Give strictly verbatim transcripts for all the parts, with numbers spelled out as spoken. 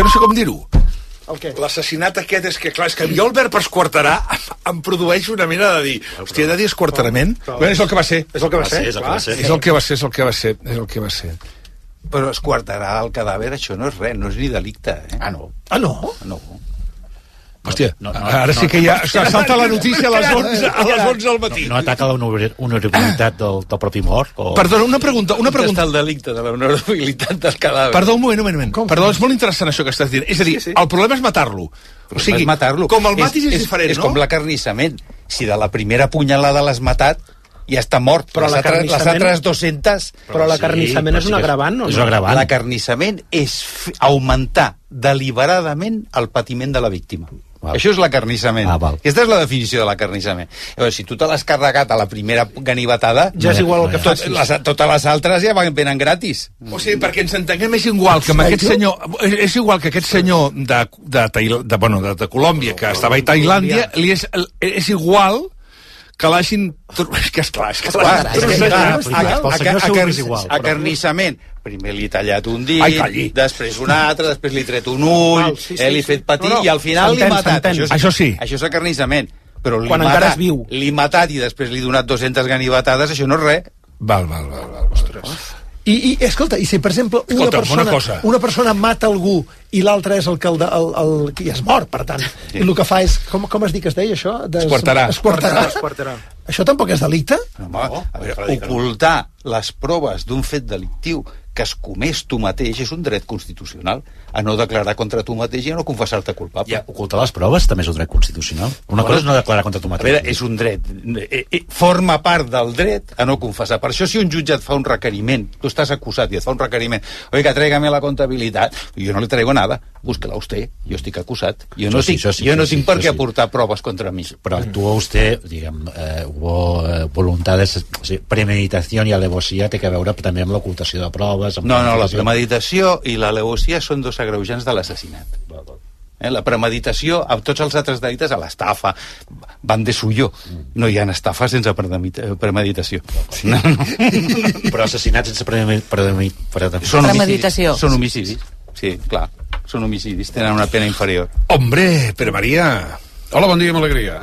no sé com dir-ho. L'assassinat aquest és que, clar, és que jo el verb esquarterar em produeix una mena de dir, hòstia, he de dir esquarterament? Bé, és el que va ser. És el que va ser, és el que va ser, és el que va ser, és el que va ser, és el que va ser. Però esquarterar el cadàver, això no és res, no és ni delicte, eh? Ah, no? Ah, no? No. Hòstia, no, no, ara sí que ja salta la notícia a les onze, a les onze al matí. No, no ataca l'honorabilitat del, del propi mort? O... Perdona, una pregunta. Una pregunta. El delicte de l'honorabilitat del cadàver. Perdó, un moment, un moment. Com? Perdó, és molt interessant això que estàs dient. És a dir, sí, sí. el problema és matar-lo. O sigui, és matar-lo. Com el matis és, és diferent, és, no? És com l'acarnissament. Si de la primera punyalada l'has matat, ja està mort. Però les, altres, les altres dues-centes... Però l'acarnissament sí, és un agravant, no? És un agravant. L'acarnissament és augmentar deliberadament el patiment de la víctima. Val. Això és l'acarnissament. Ah, Aquesta és la definició de l'acarnissament. Si tu te l'has carregat a la primera ganivetada, ja és igual el que tot, les, totes les altres ja venen gratis. O sigui, perquè ens entenguem, és igual que amb aquest senyor, és igual que aquest senyor de, de, de, de, bueno, de, de Colòmbia, que estava a Tailàndia, li és, és igual que l'hagin... És que esclar, és que esclar. Acarnissament. Primer li he tallat un dit, després un altre, després li he tret un ull, Val, sí, sí, eh, li he fet patir, no, no, i al final l'he matat. Això, és, això sí. Això és acarnissament. Però quan encara és viu. L'he matat i després li he donat dues-centes ganivetades, això no és res. Val, val, val, val. Ostres. I, i escolta, i si per exemple una, escolta, persona, una, cosa. una persona mata algú i l'altre és el que el, el, el, el, i és mort, per tant, sí. I el que fa és, com, com es diu que es deia això? Des, esquartarà. Esquartarà. Esquartarà. Això tampoc és delicte? No, no, a veure, ocultar les proves d'un fet delictiu que es comés tu mateix és un dret constitucional, a no declarar contra tu mateix i a no confessar-te culpable. Ja, ocultar les proves també és un dret constitucional. Una cosa és no declarar contra tu mateix. A veure, és un dret. Eh, eh, forma part del dret a no confessar. Per això, si un jutge et fa un requeriment, tu estàs acusat i et fa un requeriment, oiga, tráigame la comptabilitat, jo no li traigo nada, búsquela usted, jo estic acusat. Jo no, sí, tinc, sí, jo no sí, tinc sí, per què sí. aportar proves contra mi. Pero actuó usted, digamos, eh, hubo eh, voluntades, o sigui, premeditació i alevosía té que veure també amb l'ocultació de proves. Amb no, no, la premeditació i l'alevosía són dos agreujants de l'assassinat. Eh, la premeditació, amb tots els altres delictes, a l'estafa, van de suyo. No hi ha estafa sense premeditació. No, no. Però assassinats sense premeditació. Són premeditació. Són homicidis. Sí, clar. Són homicidis. Tenen una pena inferior. Hombre, Pere Maria. Hola, bon dia, amb alegria.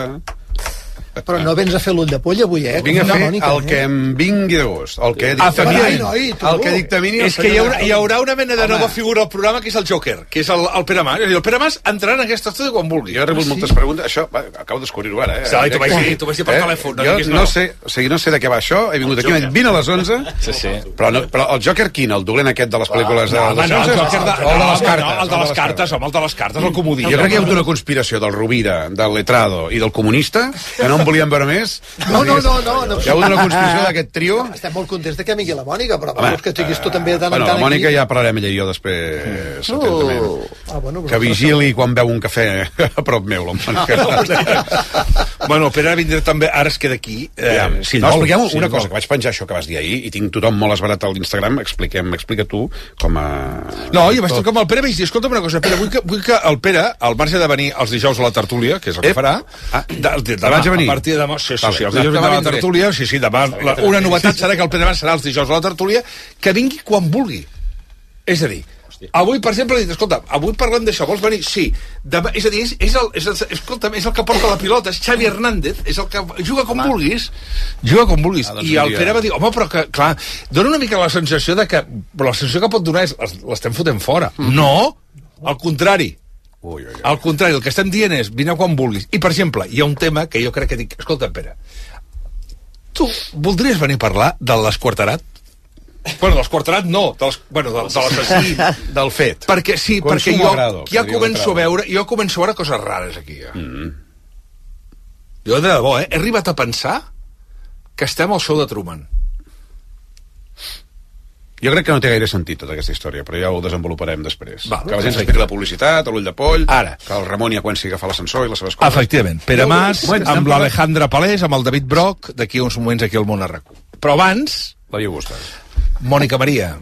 Però no vens a fer l'ull de poll avui, eh? Vinc a fer Mònica, el que em vingui de gust, el que dictamini, el que dictamini és que hi haurà, hi haurà una mena de nova figura al programa que és el Joker, que és el, el Pere Mas. El Pere Mas entrarà en aquesta estona quan vulgui. Jo he rebut moltes preguntes, això, va, acabo de descobrir-ho ara, eh? Sí, t'ho vaig dir, t'ho vaig dir per telèfon. Jo no sé, o sigui, no sé de què va això, he vingut aquí, vint a les onze, però el Joker quin? El dolent aquest de les pel·lícules de... No, no, el Joker de les cartes. El de les cartes, home, el de les cartes, el comodí. Jo crec que hi ha hagut una conspiració del Rovira, del Letrado i del comunista, que no en volien veure més. No, no, no, no, no. Hi ha hagut una conspiració d'aquest trio. Estem molt contents de que vingui la Mònica, però vols que estiguis tu també tant en tant aquí. La Mònica ja parlarem ella i jo després, atentament. Ah, bueno, que vigili quan veu un cafè a prop meu, la Mònica. Bueno, Pere vindrà també, ara es queda aquí. Eh, sí, no, expliquem sí, una cosa, que vaig penjar això que vas dir ahir, i tinc tothom molt esbarat a l'Instagram, expliquem, explica tu com a... No, jo vaig dir com el Pere, vaig dir, escolta'm una cosa, Pere, vull que, vull que el Pere, al marge de venir els dijous a la tertúlia, que és el que farà, ah, de, de, demà, a partir de demà, sí, sí, sí, els dijous de la tertúlia, sí, sí, demà, la, una novetat serà que el Pere Mas serà els dijous a la tertúlia, que vingui quan vulgui. És a dir, avui, per exemple, he dit, escolta, avui parlem d'això, vols venir? Sí. Demà, és a dir, és, és, el, és, el, escolta, és el que porta la pilota, és Xavi Hernández, és el que juga com home. vulguis, juga com vulguis. Ah, doncs I el Pere va dir, home, però que, clar, dona una mica la sensació de que, però la sensació que pot donar és, l'estem fotent fora. Mm. No, al contrari. Ui, ui, ui. Al contrari, el que estem dient és, vine quan vulguis. I, per exemple, hi ha un tema que jo crec que dic, escolta, Pere, tu voldries venir a parlar de l'esquarterat? Bueno, de l'esquarterat no, de les, bueno, de, de l'assassí, del fet. Perquè sí, Consumo perquè jo grado, ja començo a veure, jo començo a veure coses rares aquí. Ja. Mm. Jo, de debò, eh, he arribat a pensar que estem al show de Truman. Jo crec que no té gaire sentit tota aquesta història, però ja ho desenvoluparem després. Va, que la gent s'expliqui la publicitat, l'ull de poll, ara. Que el Ramon ja quan sigui agafar l'ascensor i les seves coses. Efectivament. Pere Mas, amb l'Alejandra Palés, amb el David Broc, d'aquí uns moments aquí al Món a RAC u. Però abans... L'havia gustat. Mònica Maria,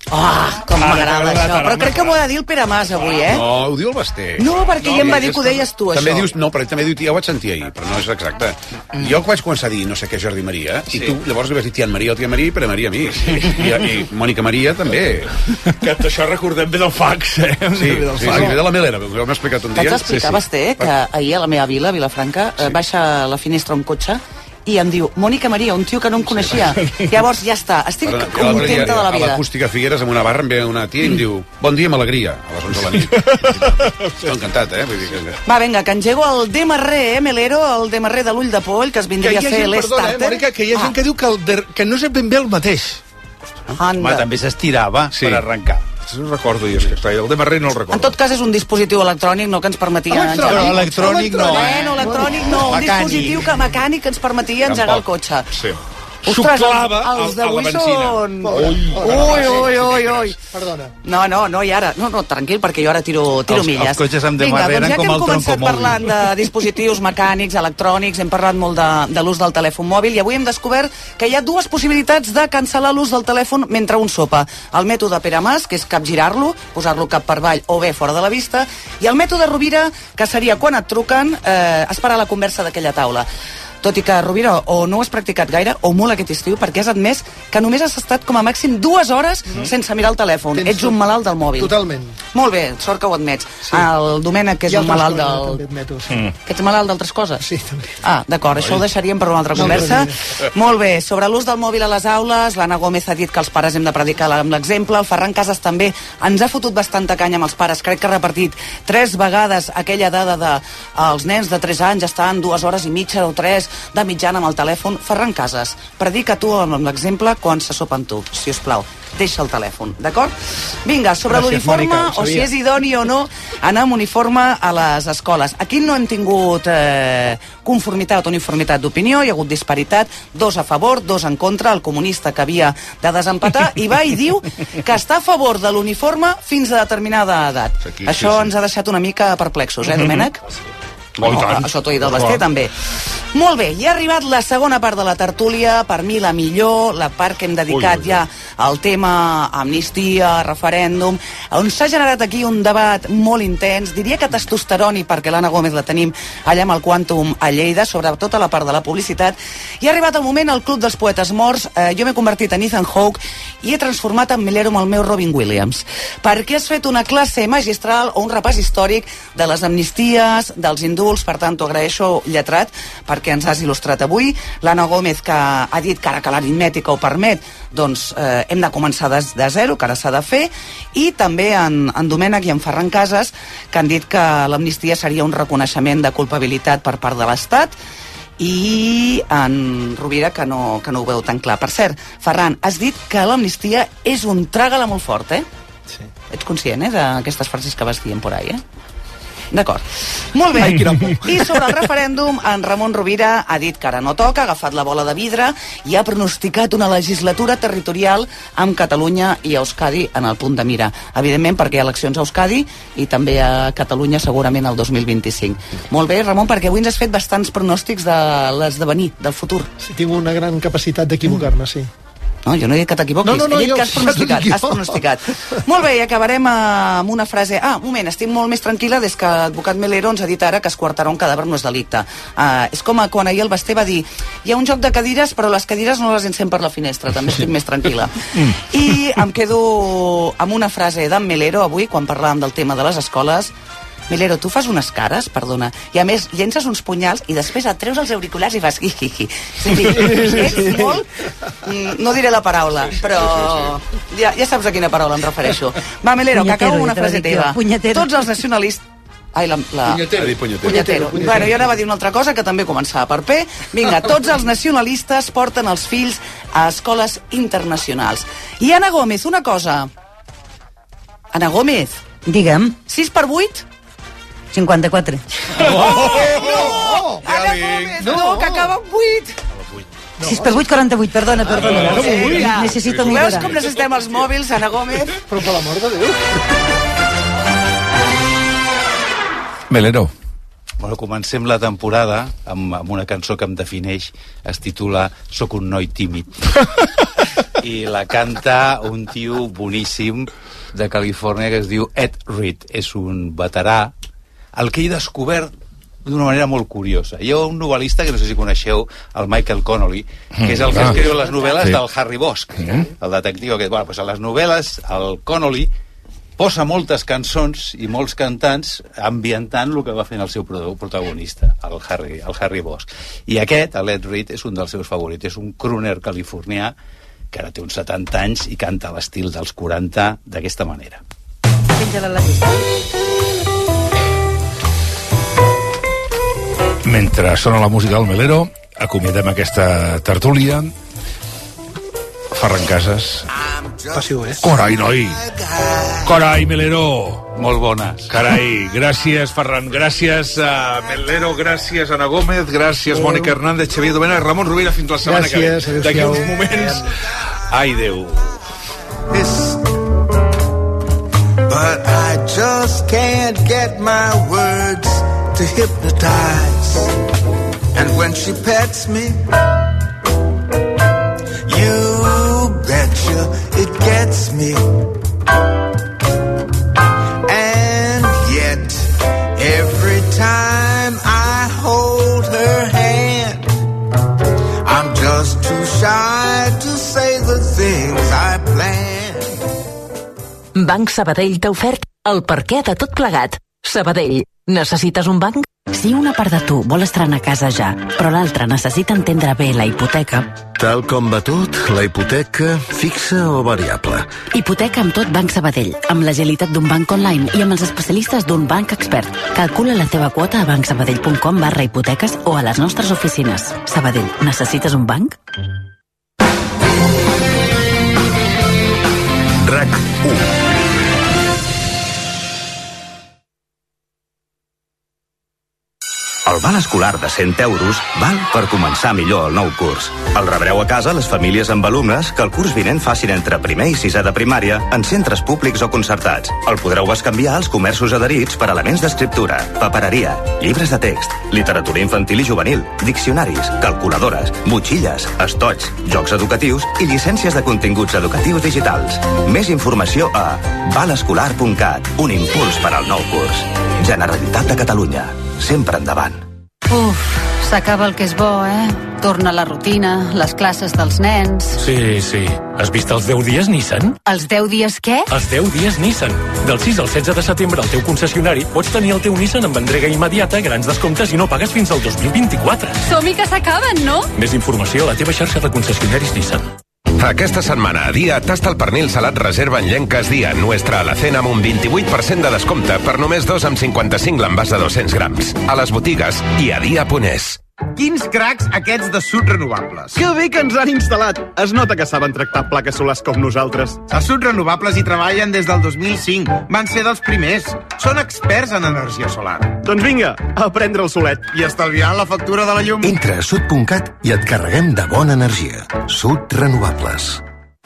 Oh, com Ah, m'agrada m'agrada això. tant, Però home. crec que m'ho ha de dir el Pere Mas avui, eh? No, ho diu el Basté. No, perquè ell em va dir que ho deies tu, També això. dius, no, però ell també diu, ja ho vaig sentir ahir, però no és exacte. Jo que vaig començar a dir no sé què Jordi Maria, i tu llavors li vas dir Tian Maria o Tia Maria i Pere Maria a mi. I, i Mònica Maria també. Que això recordem bé del fax, eh? Sí, Ve del sí, fax. sí, ve de la Melera, m'ho m'ha explicat un T'haig dia. d'explicar, Sí, sí. Basté, que ahir a la meva vila, Vilafranca, sí. baixa a la finestra un cotxe i em diu, Mònica Maria, un tio que no em coneixia. Llavors ja està, estic Però, jo l'altre dia, contenta de la a vida. l'Acústica Figueres, amb una barra, em ve una tia i em diu bon dia amb alegria, a les onze de la nit. Estic encantat, eh? Vull dir que... Va, vinga, que engego el Demarrer, eh, Melero, el Demarrer de l'ull de poll, que es Que vindria hi a ha ser gent, perdona, eh, l'Starter. Mònica, que hi ha gent Ah, que diu que, el de, que no és ben bé el mateix. Home, anda. també s'estirava Sí. per arrencar. Això no recordo, jo, és que clar, el de Marré no el recordo. En tot cas, és un dispositiu electrònic, no que ens permetia engegar. Però electrònic no, eh? Bueno, electrònic no, un Mecànic. dispositiu que mecànic que ens permetia engegar el cotxe. Sí. Ostres, Xuclava els, els a- a la d'avui benzina. són... Ui, ui, ui, ui. Perdona. No, no, no, i ara... No, no, tranquil, perquè jo ara tiro, tiro Els- milles. els cotxes amb Vinga, Demarrer doncs ja eren que com hem el començat troncomòbil. parlant de dispositius mecànics, electrònics, hem parlat molt de, de l'ús del telèfon mòbil, i avui hem descobert que hi ha dues possibilitats de cancel·lar l'ús del telèfon mentre un sopa. El mètode Pere Mas, que és capgirar-lo, posar-lo cap per avall o bé fora de la vista, i el mètode Rovira, que seria quan et truquen, eh, esperar la conversa d'aquella taula. Tot i que, Rovira, o no ho has practicat gaire, o molt aquest estiu, perquè has admès que només has estat com a màxim dues hores mm. sense mirar el telèfon. Tens Ets un tot- malalt del mòbil. Totalment. Molt bé, sort que ho admets. Sí. El Domènec, que és Hi ha un altres malalt coses, del... també admeto, sí. Mm. Que ets malalt d'altres coses? Sí, també. Ah, d'acord, això ho deixaríem per una altra No, conversa. no, Molt bé, sobre l'ús del mòbil a les aules, l'Anna Gómez ha dit que els pares hem de predicar amb l'exemple, el Ferran Casas també ens ha fotut bastanta canya amb els pares, crec que ha repartit tres vegades aquella dada de els nens de tres anys estan dues hores i mitja o tres de mitjana amb el telèfon. Ferran Casas, predica tu amb l'exemple quan se sopa amb tu, si us plau. Deixa el telèfon, d'acord? Vinga, sobre Gràcies, l'uniforme, Mònica, ho o si sabia. és idoni o no, anar amb uniforme a les escoles. Aquí no hem tingut eh, conformitat o uniformitat d'opinió, hi ha hagut disparitat, dos a favor, dos en contra, el comunista que havia de desempatar, i va i diu que està a favor de l'uniforme fins a determinada edat. Aquí, Això sí, sí. ens ha deixat una mica perplexos, eh, Domènec? Oh, i tant. Això t'ho he dit del Basté, també. Molt bé, ja ha arribat la segona part de la tertúlia, per mi la millor, la part que hem dedicat Ui, ui, ui. ja al tema amnistia, referèndum, on s'ha generat aquí un debat molt intens, diria que testosteroni, perquè l'Anna Gómez la tenim allà amb el Quantum a Lleida, sobretot a la part de la publicitat, i ha arribat el moment al Club dels Poetes Morts. Eh, jo m'he convertit en Ethan Hawke i he transformat en Milero amb el meu Robin Williams, perquè has fet una classe magistral o un repàs històric de les amnisties, dels indults, per tant t'ho agraeixo, lletrat, perquè ens has il·lustrat avui. L'Anna Gómez, que ha dit que ara que l'aritmètica ho permet, doncs eh, hem de començar de, de zero, que ara s'ha de fer, i també en, en Domènec i en Ferran Casas, que han dit que l'amnistia seria un reconeixement de culpabilitat per part de l'Estat, i en Rovira, que no, que no ho veu tan clar. Per cert, Ferran, has dit que l'amnistia és un tràgala molt fort, eh? Sí. Ets conscient, eh, d'aquestes frases que vas dient por ahí, eh? D'acord. Molt bé. Ai, quina por. I sobre el referèndum, en Ramon Rovira ha dit que ara no toca, ha agafat la bola de vidre i ha pronosticat una legislatura territorial amb Catalunya i Euskadi en el punt de mira. Evidentment, perquè hi ha eleccions a Euskadi i també a Catalunya segurament el dos mil vint-i-cinc. Molt bé, Ramon, perquè avui ens has fet bastants pronòstics de l'esdevenir, del futur. Sí, tinc una gran capacitat d'equivocar-me, sí. No, jo no he dit que t'equivoquis, No, no, no, he dit jo- que has pronosticat, jo- has pronosticat. Molt bé, i acabarem amb una frase... Ah, un moment, estic molt més tranquil·la des que l'advocat Melero ens ha dit ara que esquartarà un cadàver no és delicte. Uh, és com a quan ahir el Basté va dir hi ha un joc de cadires, però les cadires no les encén per la finestra, també estic més tranquil·la. I em quedo amb una frase d'en Melero avui, quan parlàvem del tema de les escoles. Melero, tu fas unes cares, perdona, i a més llences uns punyals i després et treus els auriculars i fas hi-hi-hi. És a dir, ets molt... mm, No diré la paraula, però ja, ja saps a quina paraula em refereixo. Va, Melero, que acabo amb una frase teva. Tots els nacionalistes... Ai, la... la... Punyetero. Ha dit punyetero. Punyetero. Bueno, jo anava a dir una altra cosa que també començava per P. Vinga, tots els nacionalistes porten els fills a escoles internacionals. I Anna Gómez, una cosa. Anna Gómez, Digue'm, sis per vuit? cinquanta-quatre. Oh, no! Anna Gómez, no, que acaba amb vuit. sis per vuit, quaranta-vuit, perdona, perdona. Vinga. Necessito Tu veus millorar. com necessitem els mòbils, Anna Gómez? Però per l'amor de Déu. Melero. Bueno, comencem la temporada amb, amb una cançó que em defineix, es titula Soc un noi tímid. i la canta un tio boníssim de Califòrnia que es diu Ed Reed. És un veterà, el que he descobert d'una manera molt curiosa. Hi ha un novel·lista, que no sé si coneixeu, el Michael Connolly, que és el que escriu les novel·les del Harry Bosch, el detectiu aquest. Bueno, doncs a les novel·les, el Connolly posa moltes cançons i molts cantants ambientant el que va fent el seu protagonista, el Harry, el Harry Bosch. I aquest, l'Ed Reed, és un dels seus favorits. És un crooner californià que ara té uns setanta anys i canta a l'estil dels quaranta d'aquesta manera. Penja-la a la llista. Mentre sona la música del Melero, acomiadem aquesta tertúlia. Ferran Casas. Passiu, eh? Carai, noi! Carai, Melero! Molt bones. Carai, gràcies, Ferran, gràcies a Melero, gràcies a Ana Gómez, gràcies Mònica Hernández, Xavier Domènech, Ramon Rovira, fins la setmana que ve. D'aquí uns moments... Ai, Déu. But I just can't get my words to hypnotize. And when she pets me, you betcha it gets me. And yet, every time I hold her hand, I'm just too shy to say the things I plan. Banc Sabadell t'ha ofert el perquè de tot plegat. Sabadell, necessites un banc? Si una part de tu vol estrenar casa ja, però l'altra necessita entendre bé la hipoteca... Tal com va tot, la hipoteca fixa o variable? Hipoteca amb tot Banc Sabadell, amb l'agilitat d'un banc online i amb els especialistes d'un banc expert. Calcula la teva quota a bancsabadell.com barra hipoteques o a les nostres oficines. Sabadell, necessites un banc? RAC u. El val escolar de cent euros val per començar millor el nou curs. El rebreu a casa les famílies amb alumnes que el curs vinent facin entre primer i sisè de primària en centres públics o concertats. El podreu bescanviar als comerços adherits per elements d'escriptura, papereria, llibres de text, literatura infantil i juvenil, diccionaris, calculadores, motxilles, estoigs, jocs educatius i llicències de continguts educatius digitals. Més informació a val escolar punt cat, un impuls per al nou curs. Generalitat de Catalunya. Sempre endavant. Uf, s'acaba el que és bo, eh? Torna la rutina, les classes dels nens... Sí, sí. Has vist els deu dies Nissan? Els deu dies què? Els deu dies Nissan. Del sis al setze de setembre al teu concessionari pots tenir el teu Nissan amb entrega immediata, grans descomptes i no pagues fins al dos mil vint-i-quatre. Som-hi que s'acaben, no? Més informació a la teva xarxa de concessionaris Nissan. Aquesta setmana a Dia tasta el pernil salat reserva en llenques Dia Nuestra Alacena amb un vint-i-vuit per cent de descompte per només dos amb cinquanta-cinc l'envàs de dos-cents grams. A les botigues i a dia punt es. Quins cracs aquests de Sud Renovables. Que bé que ens han instal·lat. Es nota que saben tractar plaques solars com nosaltres. A Sud Renovables hi treballen des del dos mil cinc. Van ser dels primers. Són experts en energia solar. Doncs vinga, a prendre el solet i estalviar la factura de la llum. Entra a sud punt cat i et carreguem de bona energia. Sud Renovables.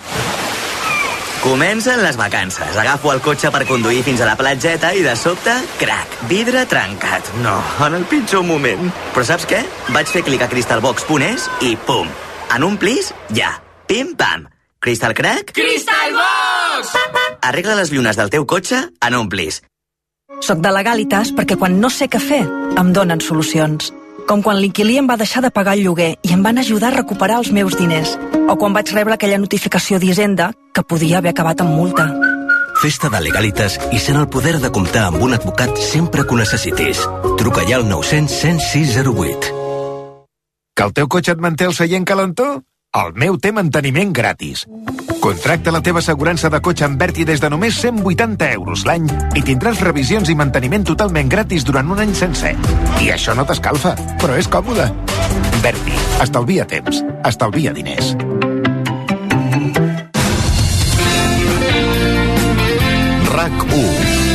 Comencen les vacances. Agafo el cotxe per conduir fins a la platgeta i de sobte, crac, vidre trencat. No, en el pitjor moment. Però saps què? Vaig fer clic a crystalbox punt es i pum. En un plis, ja. Pim-pam. Crystal crack? Crystalbox! Arregla les llunes del teu cotxe en un plis. Soc de Legalitas perquè quan no sé què fer, em donen solucions. Com quan l'inquilí em va deixar de pagar el lloguer i em van ajudar a recuperar els meus diners. O quan vaig rebre aquella notificació d'Hisenda que podia haver acabat amb multa. Festa de Legalitas i sent el poder de comptar amb un advocat sempre que ho necessitis. Truca ja al nou cents, cent sis zero vuit. Que el teu cotxe et manté el seient calentó? El meu té manteniment gratis. Contracta la teva assegurança de cotxe amb Berti des de només cent vuitanta euros l'any i tindràs revisions i manteniment totalment gratis durant un any sencer. I això no t'escalfa, però és còmode. Berti, estalvia temps, estalvia diners. RAC u.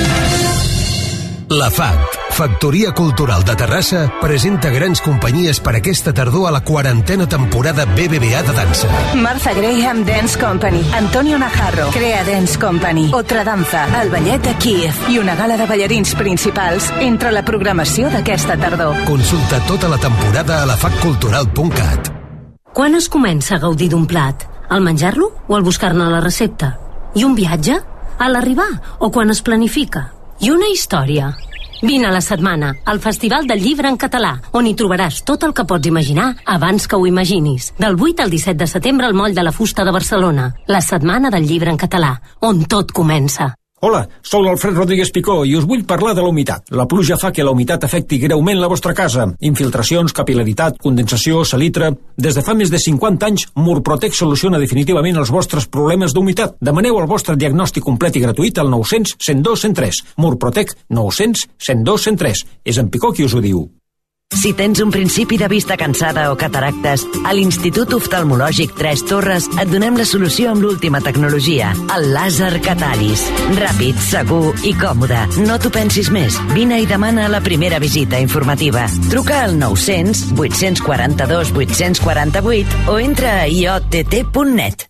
La F A C, Factoria Cultural de Terrassa, presenta grans companyies per aquesta tardor a la quarantena temporada B B V A de dansa. Martha Graham Dance Company, Antonio Najarro, Crea Dance Company, Otra Danza, el ballet de Kiev i una gala de ballarins principals entre la programació d'aquesta tardor. Consulta tota la temporada a la fac cultural punt cat. Quan es comença a gaudir d'un plat? Al menjar-lo o al buscar-ne la recepta? I un viatge? A l'arribar o quan es planifica? I una història? Vine a la setmana, al Festival del Llibre en Català, on hi trobaràs tot el que pots imaginar abans que ho imaginis. Del vuit al disset de setembre al Moll de la Fusta de Barcelona. La Setmana del Llibre en Català, on tot comença. Hola, sóc l'Alfred Rodríguez Picó i us vull parlar de la humitat. La pluja fa que la humitat afecti greument la vostra casa. Infiltracions, capil·laritat, condensació, salitre... Des de fa més de cinquanta anys, Murprotec soluciona definitivament els vostres problemes d'humitat. Demaneu el vostre diagnòstic complet i gratuït al nou cents, cent dos, cent tres. Murprotec nou cents, cent dos, cent tres. És en Picó qui us ho diu. Si tens un principi de vista cansada o cataractes, a l'Institut Oftalmològic Tres Torres et donem la solució amb l'última tecnologia, el làser Catalis. Ràpid, segur i còmode. No t'ho pensis més. Vine i demana la primera visita informativa. Truca al nou cents, vuit-cents quaranta-dos, vuit-cents quaranta-vuit o entra a i o te te punt net.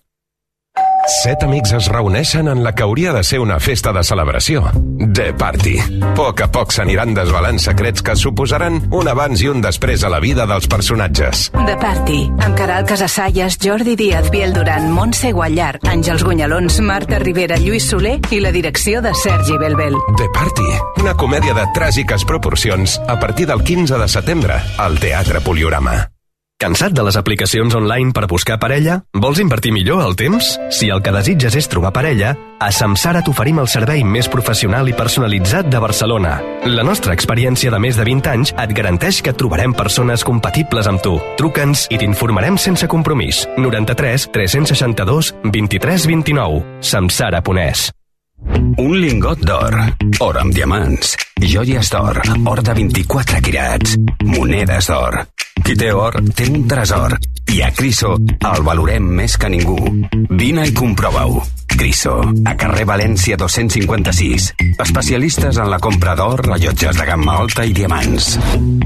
Set amics es reuneixen en la que hauria de ser una festa de celebració. The Party. A poc a poc s'aniran desvelant secrets que suposaran un abans i un després a la vida dels personatges. The Party, amb Caral Casasallas, Jordi Díaz, Biel Duran, Montse Guallar, Àngels Gunyalons, Marta Rivera, Lluís Soler i la direcció de Sergi Belbel. The Party, una comèdia de tràgiques proporcions a partir del quinze de setembre al Teatre Poliorama. Cansat de les aplicacions online per buscar parella? Vols invertir millor el temps? Si el que desitges és trobar parella, a Samsara t'oferim el servei més professional i personalitzat de Barcelona. La nostra experiència de més de vint anys et garanteix que trobarem persones compatibles amb tu. Truca'ns i t'informarem sense compromís. noranta-tres, tres-cents seixanta-dos, vint-i-tres vint-i-nou. Samsara punt es. Un lingot d'or, or amb diamants, joies d'or, or de vint-i-quatre quirats, monedes d'or. Qui té or, té un tresor. I a Criso el valorem més que ningú. Vine i comprova-ho. Criso, a carrer València dos-cents cinquanta-sis. Especialistes en la compra d'or, rellotges de gamma alta i diamants.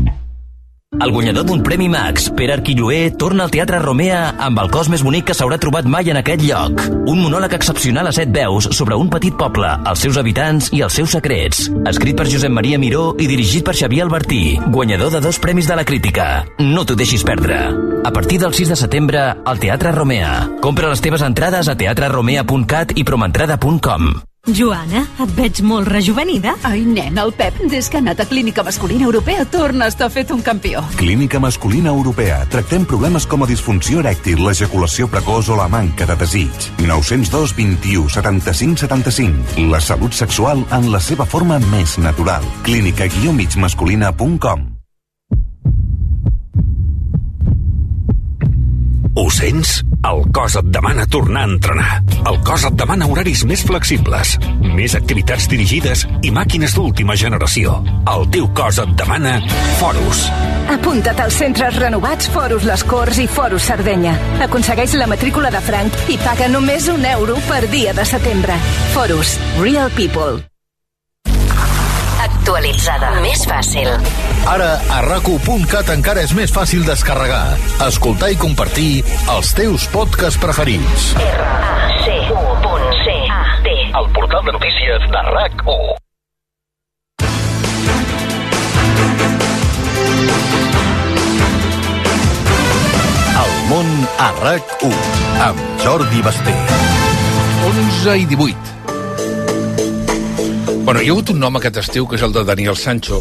El guanyador d'un Premi Max, Pere Arquilloé, torna al Teatre Romea amb el cos més bonic que s'haurà trobat mai en aquest lloc. Un monòleg excepcional a set veus sobre un petit poble, els seus habitants i els seus secrets. Escrit per Josep Maria Miró i dirigit per Xavier Albertí, guanyador de dos premis de la crítica. No t'ho deixis perdre. A partir del sis de setembre, al Teatre Romea. Compra les teves entrades a teatre romea punt cat i promentrada punt com. Joana, et veig molt rejuvenida. Ai, nen, el Pep, des que ha anat a Clínica Masculina Europea, torna a estar fet un campió. Clínica Masculina Europea. Tractem problemes com la disfunció erèctil, l'ejaculació precoç o la manca de desig. nou zero dos, vint-i-u, setanta-cinc, setanta-cinc. La salut sexual en la seva forma més natural. clínica guió mig masculina punt com. Ho sents? El cos et demana tornar a entrenar. El cos et demana horaris més flexibles, més activitats dirigides i màquines d'última generació. El teu cos et demana Forus. Apunta't als centres renovats Forus Les Corts i Forus Sardenya. Aconsegueix la matrícula de franc i paga només un euro per dia de setembre. Forus. Real People. Actualitzada. Més fàcil. Ara, a raco punt cat encara és més fàcil descarregar, escoltar i compartir els teus podcasts preferits. R A C U punt C A T. El portal de notícies de RAC-U. El món a RAC-U, amb Jordi Basté. onze i divuit. Bueno, hi ha hagut un nom aquest estiu, que és el de Daniel Sancho,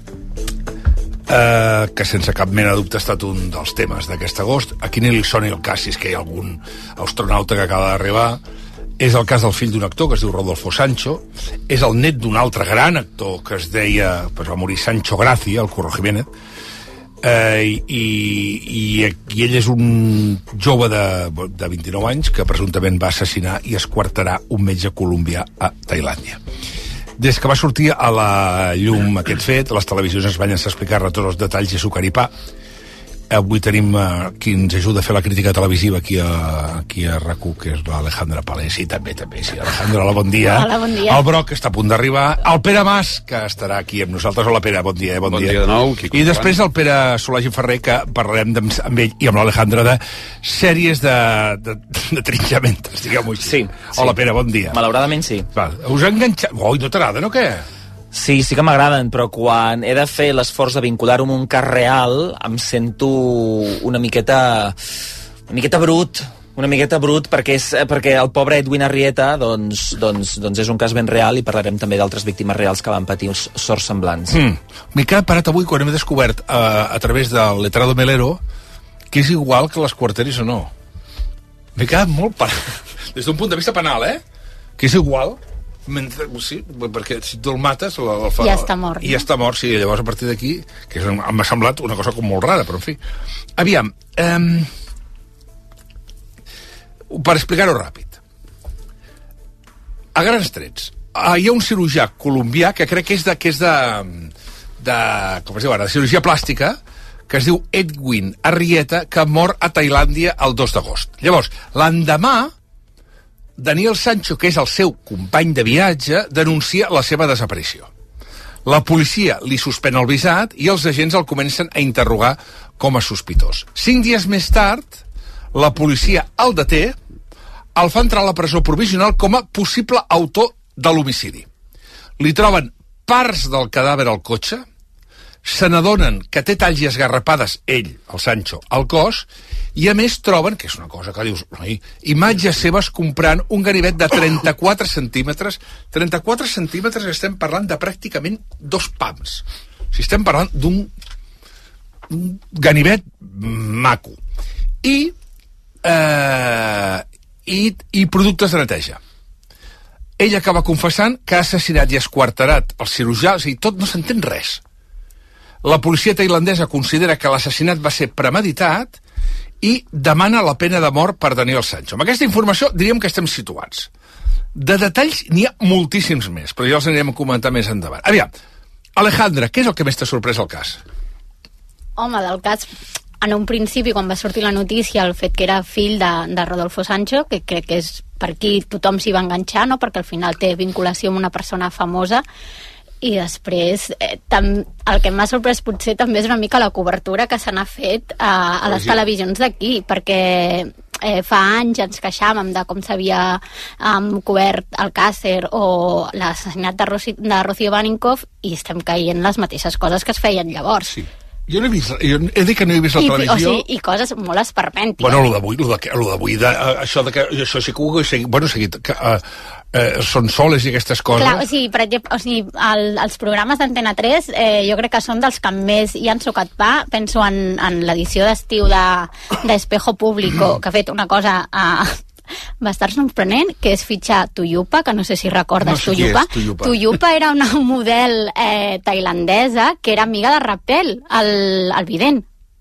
eh, que sense cap mena de dubte ha estat un dels temes d'aquest agost. Aquí ni li soni el cas, si és que hi ha algun astronauta que acaba d'arribar. És el cas del fill d'un actor que es diu Rodolfo Sancho, és el net d'un altre gran actor que es deia, pues va morir, Sancho Gracia, el Curro Jiménez, eh, i, i, i ell és un jove de, de vint-i-nou anys que presumptament va assassinar i esquartarà un metge colombià a Tailàndia. Des que va sortir a la llum aquest fet, les televisions es van explicar-ne tots els detalls i sucaripar. Avui tenim uh, qui ens ajuda a fer la crítica televisiva aquí a, aquí a RAC-U, que és l'Alejandra Palés. Sí, també, també, sí. Alejandra, hola, bon dia. Hola, bon dia. El Broc, que està a punt d'arribar. El Pere Mas, que estarà aquí amb nosaltres. Hola, Pere, bon dia. Bon, bon dia. dia de nou. I després el Pere Solàs i Ferrer, que parlarem de, amb ell i amb l'Alejandra de sèries de, de, de trinxamentes, diguem-ho així. Sí. Hola, sí. Pere, bon dia. Malauradament, sí. Val. Us ha enganxat... Ui, no t'agraden o què? Sí, sí que m'agraden, però quan he de fer l'esforç de vincular-ho amb un cas real, em sento una miqueta... una miqueta brut, una miqueta brut, perquè, és, perquè el pobre Edwin Arrieta doncs, doncs, doncs és un cas ben real, i parlarem també d'altres víctimes reals que van patir uns sorts semblants. Mm. M'he quedat parat avui quan hem descobert a, a través del letrado Melero que és igual que les Quarteris o no. M'he quedat molt parat. Des d'un punt de vista penal, eh? Que és igual. Mentre, sí, perquè si tu el mates el, el fa, ja està mort, i ja està mort, sí, llavors a partir d'aquí que és, m'ha semblat una cosa com molt rara, però en fi, aviam eh, per explicar-ho ràpid, a grans trets, hi ha un cirurgià colombià que crec que és de, que és de, de com es diu ara, de cirurgia plàstica, que es diu Edwin Arrieta, que mor a Tailàndia el dos d'agost. Llavors, l'endemà Daniel Sancho, que és el seu company de viatge, denuncia la seva desaparició. La policia li suspèn el visat i els agents el comencen a interrogar com a sospitós. Cinc dies més tard, la policia el deté, el fa entrar a la presó provisional com a possible autor de l'homicidi. Li troben parts del cadàver al cotxe, se n'adonen que té talls i esgarrapades, ell, el Sancho, al cos, i a més troben, que és una cosa que dius, noi, imatges seves comprant un ganivet de trenta-quatre centímetres. trenta-quatre centímetres estem parlant de pràcticament dos pams. O sigui, estem parlant d'un ganivet maco. I, eh, i, i productes de neteja. Ell acaba confessant que ha assassinat i esquarterat el cirurgià, o sigui, tot no s'entén res. La policia tailandesa considera que l'assassinat va ser premeditat i demana la pena de mort per Daniel Sancho. Amb aquesta informació diríem que estem situats. De detalls n'hi ha moltíssims més, però ja els anirem a comentar més endavant. Aviam, Alejandra, què és el que més t'ha sorprès el cas? Home, del cas, en un principi, quan va sortir la notícia, el fet que era fill de, de Rodolfo Sancho, que crec que és per qui tothom s'hi va enganxar, no? Perquè al final té vinculació amb una persona famosa, i després eh, tam, el que m'ha sorprès potser també és una mica la cobertura que se n'ha fet a, a les televisions d'aquí, perquè eh, fa anys ens queixàvem de com s'havia um, cobert el Càcer o l'assassinat de, Rosi, de Rocío Baninkoff, i estem caient les mateixes coses que es feien llavors. Sí. Jo no he vist, jo he dit que no he vist la I, televisió. O sigui, i coses molt esperpèntiques. Bueno, lo d'avui, lo d'avui, de, això de que, això sí que ho he seguit, bueno, he seguit, que, uh, uh, són soles i aquestes coses. Clar, o sigui, per exemple, o sigui, el, els programes d'Antena tres, eh, jo crec que són dels que més hi han sucat pa. Penso en, en l'edició d'estiu de, d'Espejo Público, que ha fet una cosa uh, bastant sorprenent, que és fitxar Tuyupa, que no sé si recordes, no sé Tuyupa. Tuyupa. Tuyupa era una model eh, tailandesa que era amiga de Rappel, el, el vident.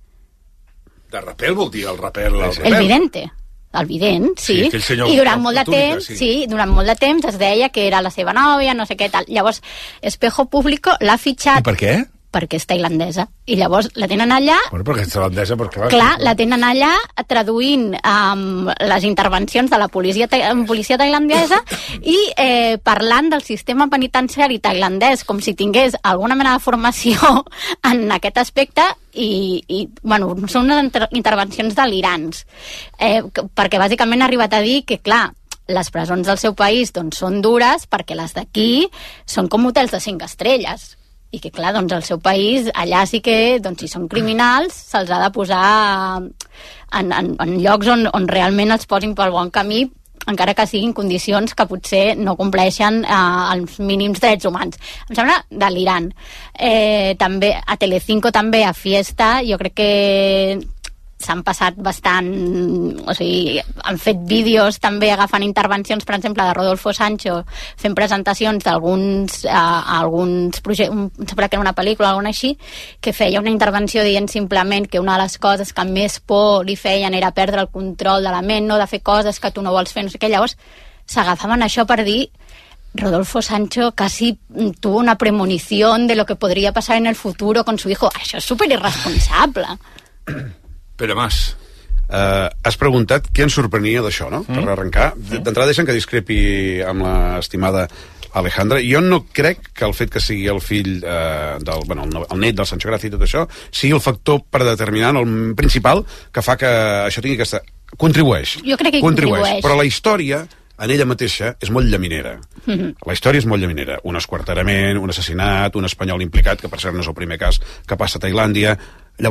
De Rappel vol dir el Rappel? El, el vidente. El vident, sí. sí I durant molt de túnica, temps, sí. sí, durant molt de temps es deia que era la seva nòvia, no sé què tal. Llavors, Espejo Público l'ha fitxat... I per què? Perquè és tailandesa. I llavors la tenen allà... Bueno, perquè és tailandesa, perquè... Clar, la tenen allà traduint um, les intervencions de la policia, ta policia tailandesa i eh, parlant del sistema penitenciari tailandès com si tingués alguna mena de formació en aquest aspecte i, i bueno, són unes inter intervencions delirants. Eh, perquè bàsicament ha arribat a dir que, clar, les presons del seu país doncs, són dures perquè les d'aquí són com hotels de cinc estrelles. I que, clar, doncs, al seu país, allà sí que, doncs, si són criminals, se'ls ha de posar en, en, en llocs on, on realment els posin pel bon camí, encara que siguin condicions que potser no compleixen eh, els mínims drets humans. Em sembla delirant. Eh, també, a Telecinco també, a Fiesta, jo crec que s'han passat bastant, o sigui, han fet vídeos també agafant intervencions, per exemple, de Rodolfo Sancho fent presentacions d'alguns uh, alguns projectes, sembla que era una pel·lícula o alguna així, que feia una intervenció dient simplement que una de les coses que més por li feien era perdre el control de la ment, no, de fer coses que tu no vols fer, no sé què. Llavors s'agafaven això per dir Rodolfo Sancho casi tuvo una premonición de lo que podría pasar en el futuro con su hijo. Això és súper irresponsable. Pere Mas, uh, has preguntat què ens sorprenia d'això, no? Mm. Per arrencar. D'entrada deixen que discrepi amb l'estimada Alejandra. Jo no crec que el fet que sigui el fill eh, del, bueno, el, el net del Sancho Gracia i tot això sigui el factor predeterminant, el principal, que fa que això tingui aquesta... Contribueix. Jo crec que contribueix. contribueix. Però la història en ella mateixa és molt llaminera. Mm-hmm. La història és molt llaminera. Un esquarterament, un assassinat, un espanyol implicat, que per cert no és el primer cas que passa a Tailàndia. Llavors,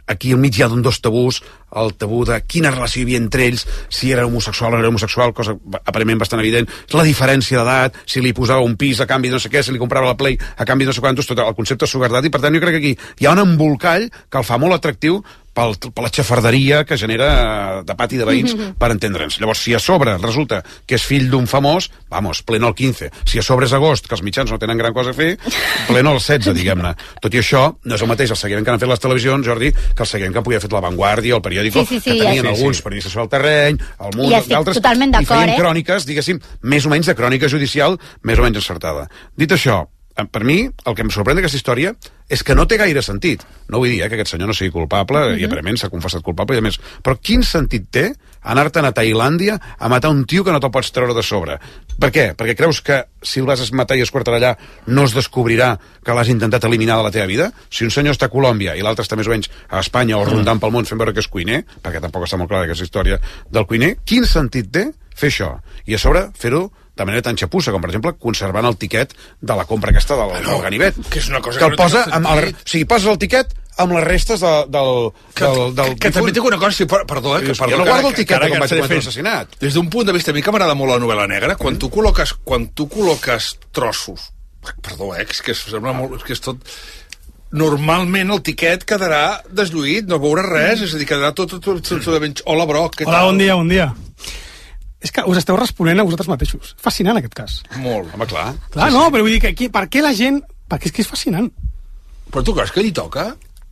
aquí al mig hi ha dos tabús, el tabú de quina relació hi havia entre ells, si era homosexual o no era homosexual, cosa aparentment bastant evident, la diferència d'edat, si li posava un pis a canvi de no sé què, si li comprava la Play a canvi de no sé quantos, tot el concepte de sugar daddy. Per tant, jo crec que aquí hi ha un embolcall que el fa molt atractiu pel, per la xafarderia que genera de pati de veïns, mm-hmm. per entendre'ns. Llavors, si a sobre resulta que és fill d'un famós, vamos, pleno el quinze. Si a sobre és agost, que els mitjans no tenen gran cosa a fer, pleno el setze, diguem-ne. Tot i això, no és el mateix el seguiment que han fet les televisions, Jordi, que el seguiment que podia fer La Vanguardia, el periòdico, sí, sí, sí, que tenien ja, alguns sí, sí. periodistes sobre el terreny, el Mundo, i d'altres, i feien eh? cròniques, diguéssim, més o menys de crònica judicial, més o menys encertada. Dit això, per mi, el que em sorprèn d'aquesta història és que no té gaire sentit. No vull dir eh, que aquest senyor no sigui culpable, mm-hmm. i aparentment s'ha confessat culpable i a més, però quin sentit té anar-te'n a Tailàndia a matar un tio que no te'l pots treure de sobre? Per què? Perquè creus que si el vas matar i esquartar allà no es descobrirà que l'has intentat eliminar de la teva vida? Si un senyor està a Colòmbia i l'altre està més o menys a Espanya o rondant pel món fent veure que és cuiner, perquè tampoc està molt clara aquesta història del cuiner, quin sentit té fer això? I a sobre fer-ho de manera tan xapussa, com per exemple conservant el tiquet de la compra aquesta del, no, del ganivet. Que és una cosa que, que el no posa amb el, o sigui, poses el tiquet amb les restes de, del, que, del, del que, que també tinc una cosa, sí, perdó, eh, que, perdó, jo no guardo el tiquet que, com vaig fer assassinat. Des d'un punt de vista, a mi que m'agrada molt la novel·la negra, quan tu col·loques, quan tu col·loques trossos, perdó, eh, és que sembla molt, que és tot... Normalment el tiquet quedarà deslluït, no veurà res, és a dir, quedarà tot, tot, tot, tot, tot ben... Hola, bro, què tal? Hola, bon dia, bon dia. És que us esteu responent a vosaltres mateixos. Fascinant, aquest cas. Molt. Home, clar. Clar, sí, no, sí. Però vull dir que aquí, per què la gent... Perquè és que és fascinant. Però tu creus que li toca?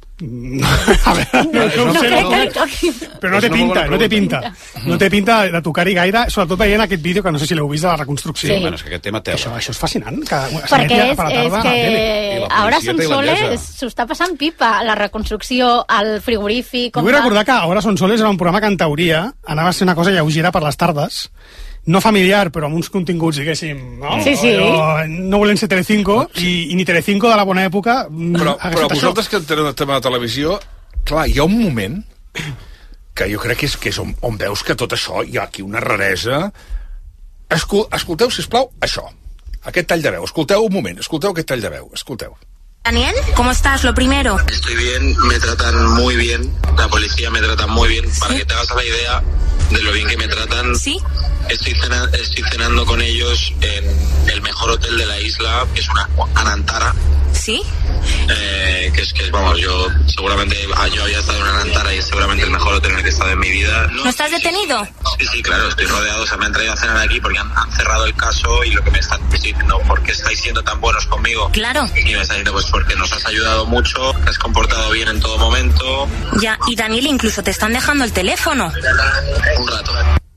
A veure, no, no, no, sé, no, no, però no té pinta, no té pinta. No té pinta de tocar-hi gaire, sobretot veient aquest vídeo, que no sé si l'heu vist, de la reconstrucció. Sí. Bueno, és que aquest tema té... Això, això és fascinant. Que perquè és, és que Ahora Son Soles s'ho està passant pipa, la reconstrucció, el frigorífic... Vull recordar que Ahora Son Soles era un programa que en teoria anava a ser una cosa lleugera per les tardes, no familiar, però amb uns continguts, diguéssim, no? Sí, sí. O, no volem ser Telecinco, i, i ni Telecinco de la bona època però, però vosaltres que teniu el tema de televisió, clar, hi ha un moment que jo crec que és, que és on, on veus que tot això hi ha aquí una raresa. Escol, escolteu, sisplau, això. Aquest tall de veu. Escolteu un moment, escolteu aquest tall de veu. Escolteu. Daniel, ¿cómo estás? Lo primero. Estoy bien, me tratan muy bien, la policía me trata muy bien. ¿Sí? Para que te hagas la idea de lo bien que me tratan. ¿Sí? Estoy, cena, estoy cenando con ellos en el mejor hotel de la isla, que es una Anantara. ¿Sí? Eh, que es que, vamos, yo seguramente, yo había estado en Anantara y es seguramente el mejor hotel en el que he estado en mi vida. ¿No, ¿No estás detenido? Sí, sí, claro, estoy rodeado, o sea, me han traído a cenar aquí porque han, han cerrado el caso y lo que me están diciendo, ¿por qué estáis siendo tan buenos conmigo? Claro. Y me están diciendo, pues porque nos has ayudado mucho, te has comportado bien en todo momento. Ya, y Daniel, incluso te están dejando el teléfono. Un rato.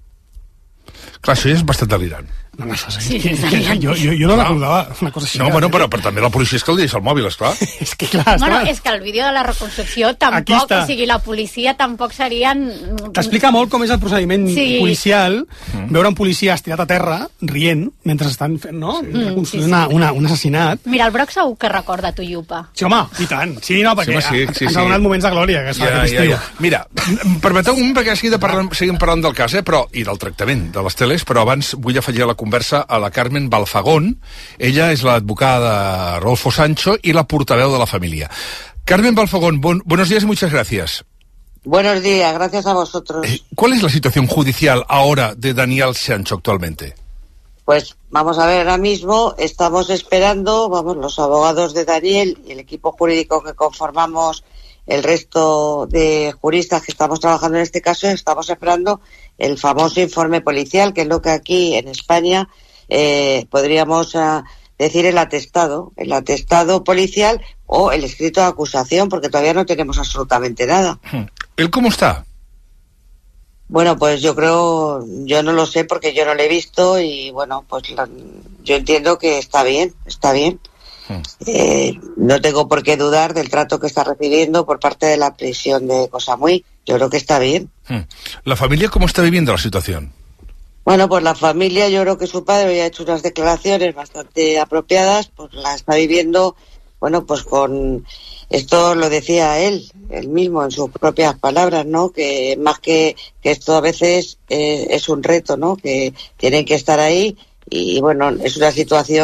Clar, això és bastant delirant. No, no, sí, sí, jo, jo, jo no recordava una cosa així. No, bueno, però, però també la policia és que el deixa el mòbil, esclar. És que clar, bueno, és que el vídeo de la reconstrucció tampoc, o sigui, la policia tampoc serien... T'explica molt com és el procediment sí. policial, mm. veure un policia estirat a terra, rient, mentre estan fent, no? Sí. Mm, sí, sí. Una, una, un assassinat. Mira, el Broc segur que recorda tu, Llupa. Sí, home, i tant. Sí, no, perquè sí, home, sí, sí, ens ha donat sí. moments de glòria. Que ja, ja, ja. Mira, permeteu un perquè seguim parlant, seguim parlant del cas, eh, però, i del tractament de les teles, però abans vull afegir a la conversa a la Carmen Balfagón. Ella és l'advocada Rodolfo Sancho y la portaveu de la familia. Carmen Balfagón, bon, buenos días y muchas gracias. Buenos días, gracias a vosotros. Eh, ¿Cuál es la situación judicial ahora de Daniel Sancho actualmente? Pues vamos a ver, ahora mismo estamos esperando, vamos, los abogados de Daniel y el equipo jurídico que conformamos el resto de juristas que estamos trabajando en este caso, estamos esperando el famoso informe policial, que es lo que aquí en España eh, podríamos uh, decir el atestado, el atestado policial o el escrito de acusación, porque todavía no tenemos absolutamente nada. ¿Él cómo está? Bueno, pues yo creo, yo no lo sé porque yo no lo he visto y bueno, pues la, yo entiendo que está bien, está bien. Eh, no tengo por qué dudar del trato que está recibiendo por parte de la prisión de Cosamui. Yo creo que está bien. ¿La familia cómo está viviendo la situación? Bueno, pues la familia, yo creo que su padre había hecho unas declaraciones bastante apropiadas, pues la está viviendo, bueno, pues con... Esto lo decía él, él mismo, en sus propias palabras, ¿no? Que más que, que esto a veces eh, es un reto, ¿no? Que tienen que estar ahí y, bueno, es una situación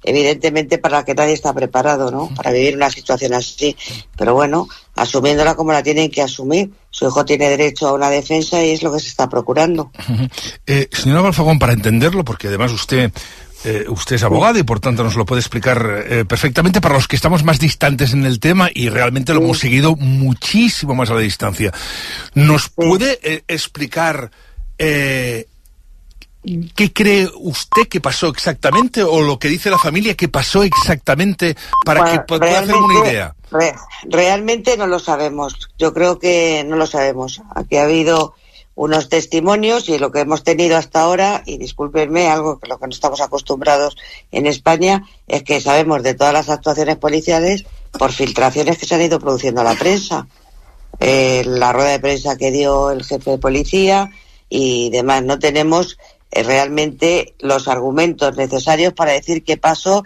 evidentemente para la que nadie está preparado, ¿no? Para vivir una situación así. Pero bueno, asumiéndola como la tienen que asumir. Su hijo tiene derecho a una defensa y es lo que se está procurando. Eh, señora Balfagón, para entenderlo, porque además usted... Eh, usted es abogado y por tanto nos lo puede explicar eh, perfectamente para los que estamos más distantes en el tema y realmente lo hemos seguido muchísimo más a la distancia. ¿Nos puede eh, explicar eh, qué cree usted que pasó exactamente o lo que dice la familia que pasó exactamente para bueno, que pueda hacer una idea? Re, realmente no lo sabemos. Yo creo que no lo sabemos. Aquí ha habido unos testimonios y lo que hemos tenido hasta ahora, y discúlpenme, algo que lo que no estamos acostumbrados en España, es que sabemos de todas las actuaciones policiales por filtraciones que se han ido produciendo a la prensa. Eh, la rueda de prensa que dio el jefe de policía y demás. No tenemos eh, realmente los argumentos necesarios para decir qué pasó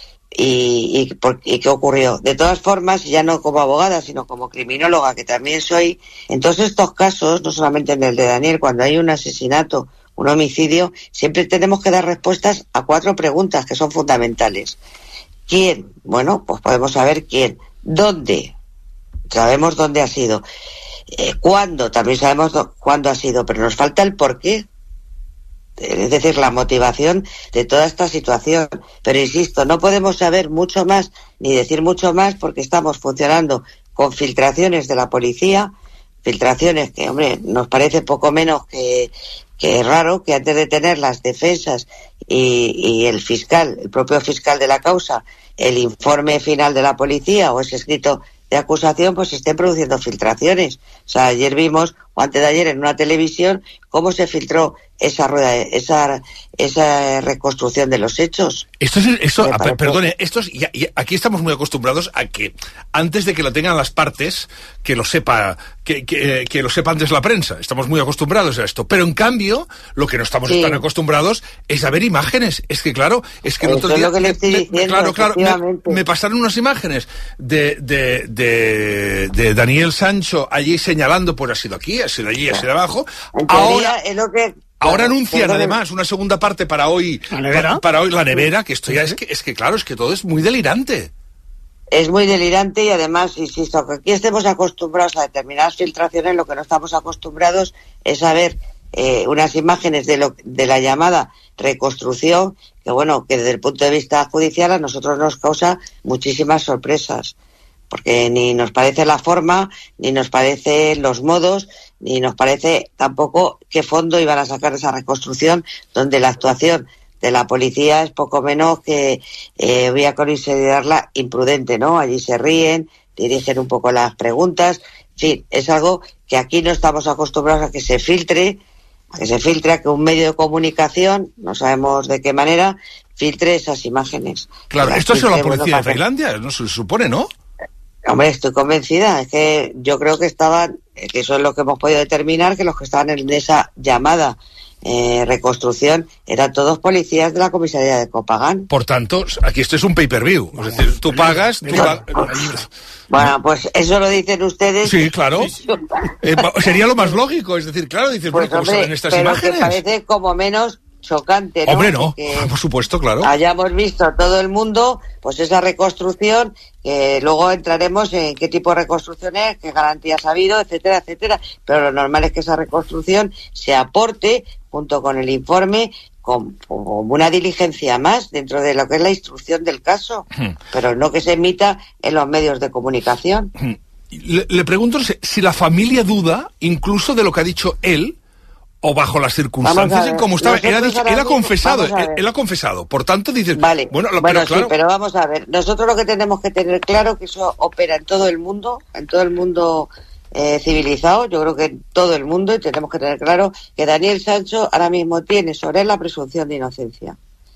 y, y, por, y qué ocurrió. De todas formas, ya no como abogada, sino como criminóloga, que también soy, en todos estos casos, no solamente en el de Daniel, cuando hay un asesinato, un homicidio, siempre tenemos que dar respuestas a cuatro preguntas que son fundamentales. ¿Quién? Bueno, pues podemos saber quién. ¿Dónde? Sabemos dónde ha sido. Eh, ¿Cuándo? También sabemos do- cuándo ha sido, pero nos falta el por qué. Es decir, la motivación de toda esta situación. Pero insisto, no podemos saber mucho más ni decir mucho más porque estamos funcionando con filtraciones de la policía, filtraciones que, hombre, nos parece poco menos que, que raro que antes de tener las defensas y, y el fiscal, el propio fiscal de la causa, el informe final de la policía o ese escrito de acusación, pues se estén produciendo filtraciones. O sea, ayer vimos, o antes de ayer en una televisión, cómo se filtró esa rueda, esa esa reconstrucción de los hechos. Esto es, esto, ah, perdone, esto es, y, y aquí estamos muy acostumbrados a que antes de que lo tengan las partes, que lo sepa, que, que, que lo sepa antes la prensa. Estamos muy acostumbrados a esto. Pero en cambio, lo que no estamos sí. tan acostumbrados es a ver imágenes. Es que claro, es que el Eso otro día, es lo que le estoy me, diciendo, claro, claro, me, me pasaron unas imágenes de, de, de, de Daniel Sancho allí señalando, pues ha sido aquí, ha sido allí, ha sido abajo. En teoría, es lo que Ahora anuncian además una segunda parte para hoy, ¿La nevera? Para, para hoy la nevera, que esto ya es que es que claro, es que todo es muy delirante. Es muy delirante y además, insisto, que aquí estemos acostumbrados a determinadas filtraciones, lo que no estamos acostumbrados es a ver eh, unas imágenes de lo de la llamada reconstrucción, que bueno, que desde el punto de vista judicial a nosotros nos causa muchísimas sorpresas, porque ni nos parece la forma, ni nos parece los modos, ni nos parece tampoco qué fondo iban a sacar de esa reconstrucción, donde la actuación de la policía es poco menos que, eh, voy a considerarla imprudente, ¿no? Allí se ríen, dirigen un poco las preguntas, en fin, es algo que aquí no estamos acostumbrados a que se filtre, a que se filtre, a que un medio de comunicación, no sabemos de qué manera, filtre esas imágenes. Claro, esto es la policía de Tailandia, no se supone, ¿no? Hombre, estoy convencida, es que yo creo que estaban, que eso es lo que hemos podido determinar, que los que estaban en esa llamada eh, reconstrucción eran todos policías de la comisaría de Copagán. Por tanto, aquí esto es un pay-per-view, es decir, tú pagas... Tú pag... Bueno, pues eso lo dicen ustedes. Sí, claro. eh, sería lo más lógico, es decir, claro, dices, pues, bueno, ¿cómo salen estas pero imágenes? Que parece como menos chocante, ¿no? Hombre, no, por supuesto, claro. Hayamos visto todo el mundo, pues esa reconstrucción, que luego entraremos en qué tipo de reconstrucción es, qué garantías ha habido, etcétera, etcétera. Pero lo normal es que esa reconstrucción se aporte, junto con el informe, como una diligencia más dentro de lo que es la instrucción del caso, hmm. pero no que se emita en los medios de comunicación. Hmm. Le, le pregunto si la familia duda incluso de lo que ha dicho él, o bajo las circunstancias en cómo estaba. Él ha, dicho, él ha confesado, él, él ha confesado. Por tanto, dices, vale, bueno, lo, bueno pero, claro. sí, pero vamos a ver. Nosotros lo que tenemos que tener claro que eso opera en todo el mundo, en todo el mundo eh, civilizado, yo creo que en todo el mundo, y tenemos que tener claro que Daniel Sancho ahora mismo tiene sobre él la presunción de inocencia.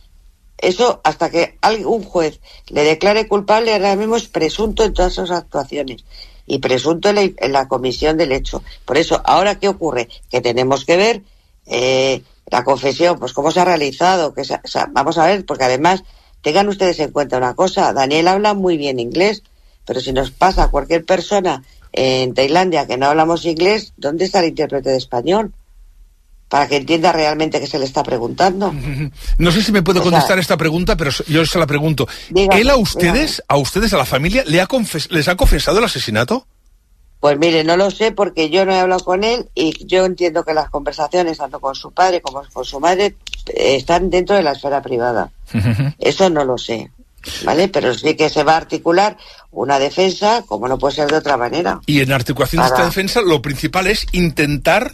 Eso, hasta que un juez le declare culpable, ahora mismo es presunto en todas sus actuaciones. Y presunto en la, en la comisión del hecho. Por eso, ¿ahora qué ocurre? Que tenemos que ver eh, la confesión, pues cómo se ha realizado, que se, o sea, vamos a ver, porque además, tengan ustedes en cuenta una cosa, Daniel habla muy bien inglés, pero si nos pasa a cualquier persona en Tailandia que no hablamos inglés, ¿dónde está el intérprete de español? para que entienda realmente qué se le está preguntando. No sé si me puede O contestar sea, esta pregunta, pero yo se la pregunto. Dígame, ¿Él a ustedes, dígame. a ustedes, a la familia, le ha confes- les ha confesado el asesinato? Pues mire, no lo sé porque yo no he hablado con él y yo entiendo que las conversaciones, tanto con su padre como con su madre, eh, están dentro de la esfera privada. Eso no lo sé, ¿vale? Pero sí que se va a articular una defensa, como no puede ser de otra manera. Y en articulación de esta Para- defensa, lo principal es intentar...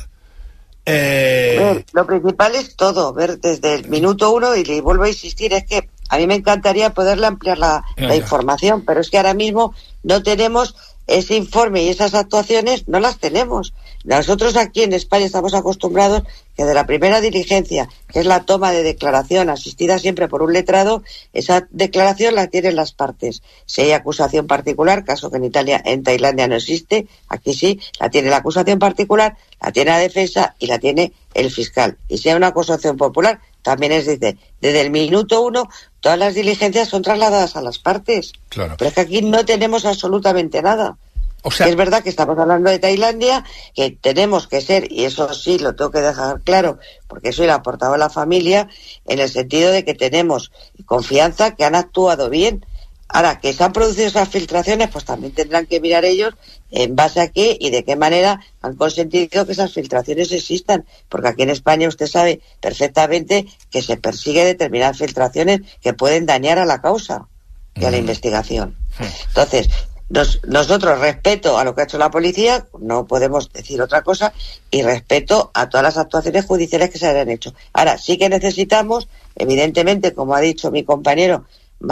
Eh... Ver, lo principal es todo, ver desde el minuto uno, y le vuelvo a insistir, es que a mí me encantaría poderle ampliar la, Ya, la ya. información, pero es que ahora mismo no tenemos ese informe y esas actuaciones, no las tenemos. Nosotros aquí en España estamos acostumbrados que de la primera diligencia, que es la toma de declaración asistida siempre por un letrado, esa declaración la tienen las partes. Si hay acusación particular, caso que en Italia, en Tailandia no existe, aquí sí, la tiene la acusación particular, la tiene la defensa y la tiene el fiscal. Y si hay una acusación popular, también es, dice, desde el minuto uno, todas las diligencias son trasladadas a las partes. Claro. Pero es que aquí no tenemos absolutamente nada. O sea, es verdad que estamos hablando de Tailandia, que tenemos que ser, y eso sí lo tengo que dejar claro, porque soy la portavoz de la familia, en el sentido de que tenemos confianza que han actuado bien. Ahora, que se han producido esas filtraciones, pues también tendrán que mirar ellos en base a qué y de qué manera han consentido que esas filtraciones existan, porque aquí en España usted sabe perfectamente que se persigue determinadas filtraciones que pueden dañar a la causa y a la investigación. Entonces, nos, nosotros respeto a lo que ha hecho la policía, no podemos decir otra cosa, y respeto a todas las actuaciones judiciales que se hayan hecho. Ahora, sí que necesitamos, evidentemente, como ha dicho mi compañero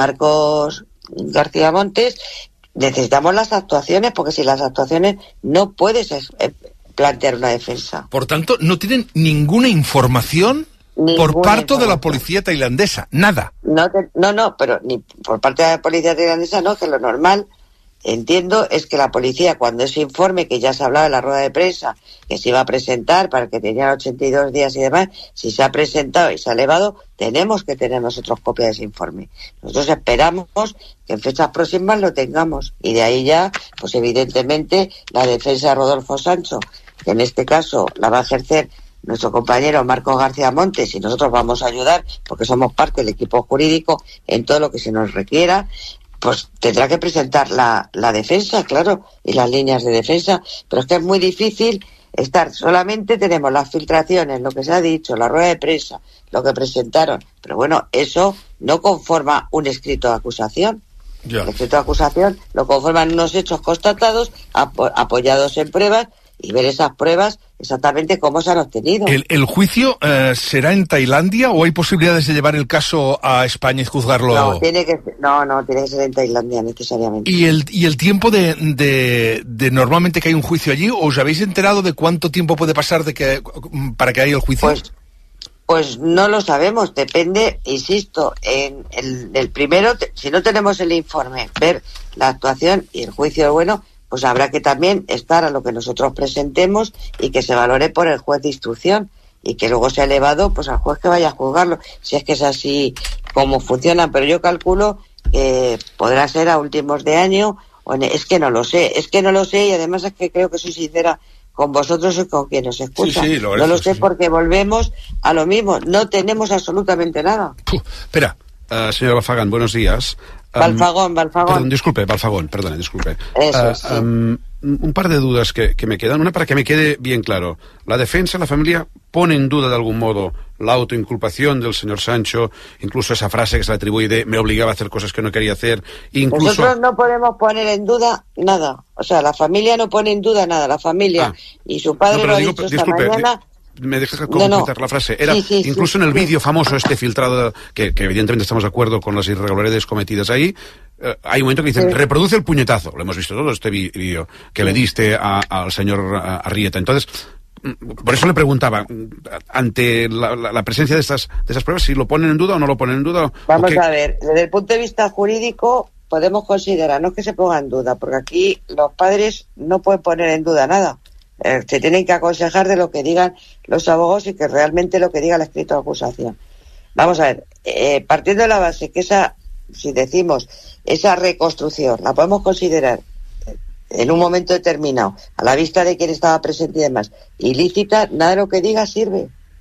Marcos García Montes, necesitamos las actuaciones, porque sin las actuaciones no puedes eh, plantear una defensa. por tanto, no tienen ninguna información por Ninguna parte de la información. policía tailandesa. Nada. No, te- no, no, pero ni por parte de la policía tailandesa no, que lo normal, entiendo, es que la policía, cuando ese informe que ya se hablaba en la rueda de prensa, que se iba a presentar para que tenían ochenta y dos días y demás, si se ha presentado y se ha elevado, tenemos que tener nosotros copia de ese informe. Nosotros esperamos que en fechas próximas lo tengamos, y de ahí ya, pues evidentemente, la defensa de Rodolfo Sancho, que en este caso la va a ejercer nuestro compañero Marcos García Montes, y nosotros vamos a ayudar porque somos parte del equipo jurídico en todo lo que se nos requiera, pues tendrá que presentar la, la defensa, claro, y las líneas de defensa, pero es que es muy difícil estar, solamente tenemos las filtraciones, lo que se ha dicho, la rueda de prensa, lo que presentaron, pero bueno, eso no conforma un escrito de acusación. Ya. El escrito de acusación lo conforman unos hechos constatados, apo- apoyados en pruebas, y ver esas pruebas exactamente cómo se han obtenido. ¿El, el juicio eh, será en Tailandia o hay posibilidades de llevar el caso a España y juzgarlo? No, tiene que ser, no, no, tiene que ser en Tailandia necesariamente. ¿Y el, y el tiempo de, de, de normalmente que hay un juicio allí? ¿Os habéis enterado de cuánto tiempo puede pasar de que para que haya el juicio? Pues, pues no lo sabemos, depende, insisto, en el, el primero, te- si no tenemos el informe, ver la actuación y el juicio bueno, pues habrá que también estar a lo que nosotros presentemos y que se valore por el juez de instrucción, y que luego sea elevado pues al juez que vaya a juzgarlo, si es que es así como funciona. Pero yo calculo que podrá ser a últimos de año, o en- es que no lo sé, es que no lo sé, y además es que creo que soy sincera con vosotros y con quien nos escucha. Sí, sí, lo no es, lo sí, sé sí. porque volvemos a lo mismo, no tenemos absolutamente nada. Espera. Uh, señora Balfagán, buenos días. Um, Balfagón, Balfagón. Perdón, disculpe, Balfagón, perdone, disculpe. Eso, Uh, sí. um, un par de dudas que, que me quedan. Una, para que me quede bien claro. La defensa, la familia, pone en duda de algún modo la autoinculpación del señor Sancho, incluso esa frase que se le atribuye de me obligaba a hacer cosas que no quería hacer, incluso... Nosotros no podemos poner en duda nada. O sea, la familia no pone en duda nada. La familia y su padre No, pero lo ha digo, dicho esta disculpe, mañana. me deja No, completar no. la frase. Era Sí, sí, sí, incluso en el sí. vídeo famoso este filtrado, que, que evidentemente estamos de acuerdo con las irregularidades cometidas ahí, eh, hay un momento que dicen, Sí. reproduce el puñetazo. Lo hemos visto todo, este vi- vídeo que le diste a- al señor a- Arrieta. Entonces, mm, por eso le preguntaba, mm, ante la, la- la presencia de estas, de esas pruebas, si lo ponen en duda o no lo ponen en duda. o Vamos qué. a ver, desde el punto de vista jurídico podemos considerar, no es que se ponga en duda, porque aquí los padres no pueden poner en duda nada. Eh, se tienen que aconsejar de lo que digan los abogados y que realmente lo que diga el escrito de acusación. Vamos a ver, eh, partiendo de la base que esa, si decimos, esa reconstrucción la podemos considerar eh, en un momento determinado, a la vista de quien estaba presente y demás, ilícita, nada de lo que diga sirve.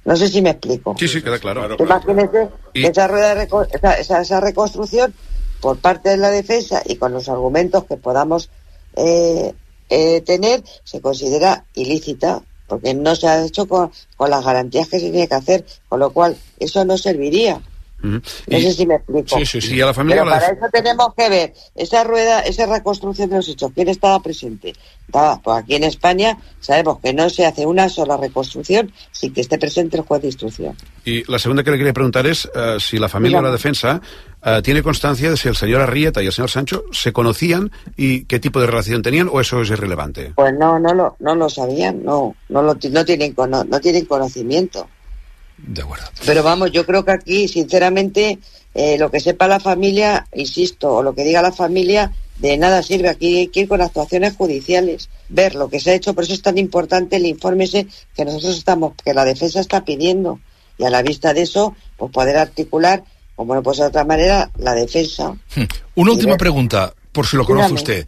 No sé si me explico. Sí, sí, queda claro. claro, claro Imagínese y... que esa, rueda de reco- esa, esa, esa reconstrucción por parte de la defensa y con los argumentos que podamos eh, eh, tener, se considera ilícita, porque no se ha hecho con, con las garantías que se tiene que hacer, con lo cual eso no serviría. Uh-huh. No y... sé si me explico. Sí, sí, sí. A la familia Pero la... para eso tenemos que ver esa rueda, esa reconstrucción de los hechos. ¿Quién estaba presente? Estaba, pues aquí en España sabemos que no se hace una sola reconstrucción sin que esté presente el juez de instrucción. Y la segunda que le quería preguntar es uh, si la familia Dígame. de la defensa uh, tiene constancia de si el señor Arrieta y el señor Sancho se conocían y qué tipo de relación tenían, o eso es irrelevante. Pues no, no lo, no lo sabían, no, no lo, no tienen, no, no tienen conocimiento. De acuerdo. Pero vamos, yo creo que aquí, sinceramente, eh, lo que sepa la familia, insisto, o lo que diga la familia, de nada sirve. Aquí hay que ir con actuaciones judiciales, ver lo que se ha hecho. Por eso es tan importante el informe ese que nosotros estamos, que la defensa está pidiendo. Y a la vista de eso, pues poder articular, como no puede ser de otra manera, la defensa. Una última ver. pregunta, por si lo conoce Dígame. usted.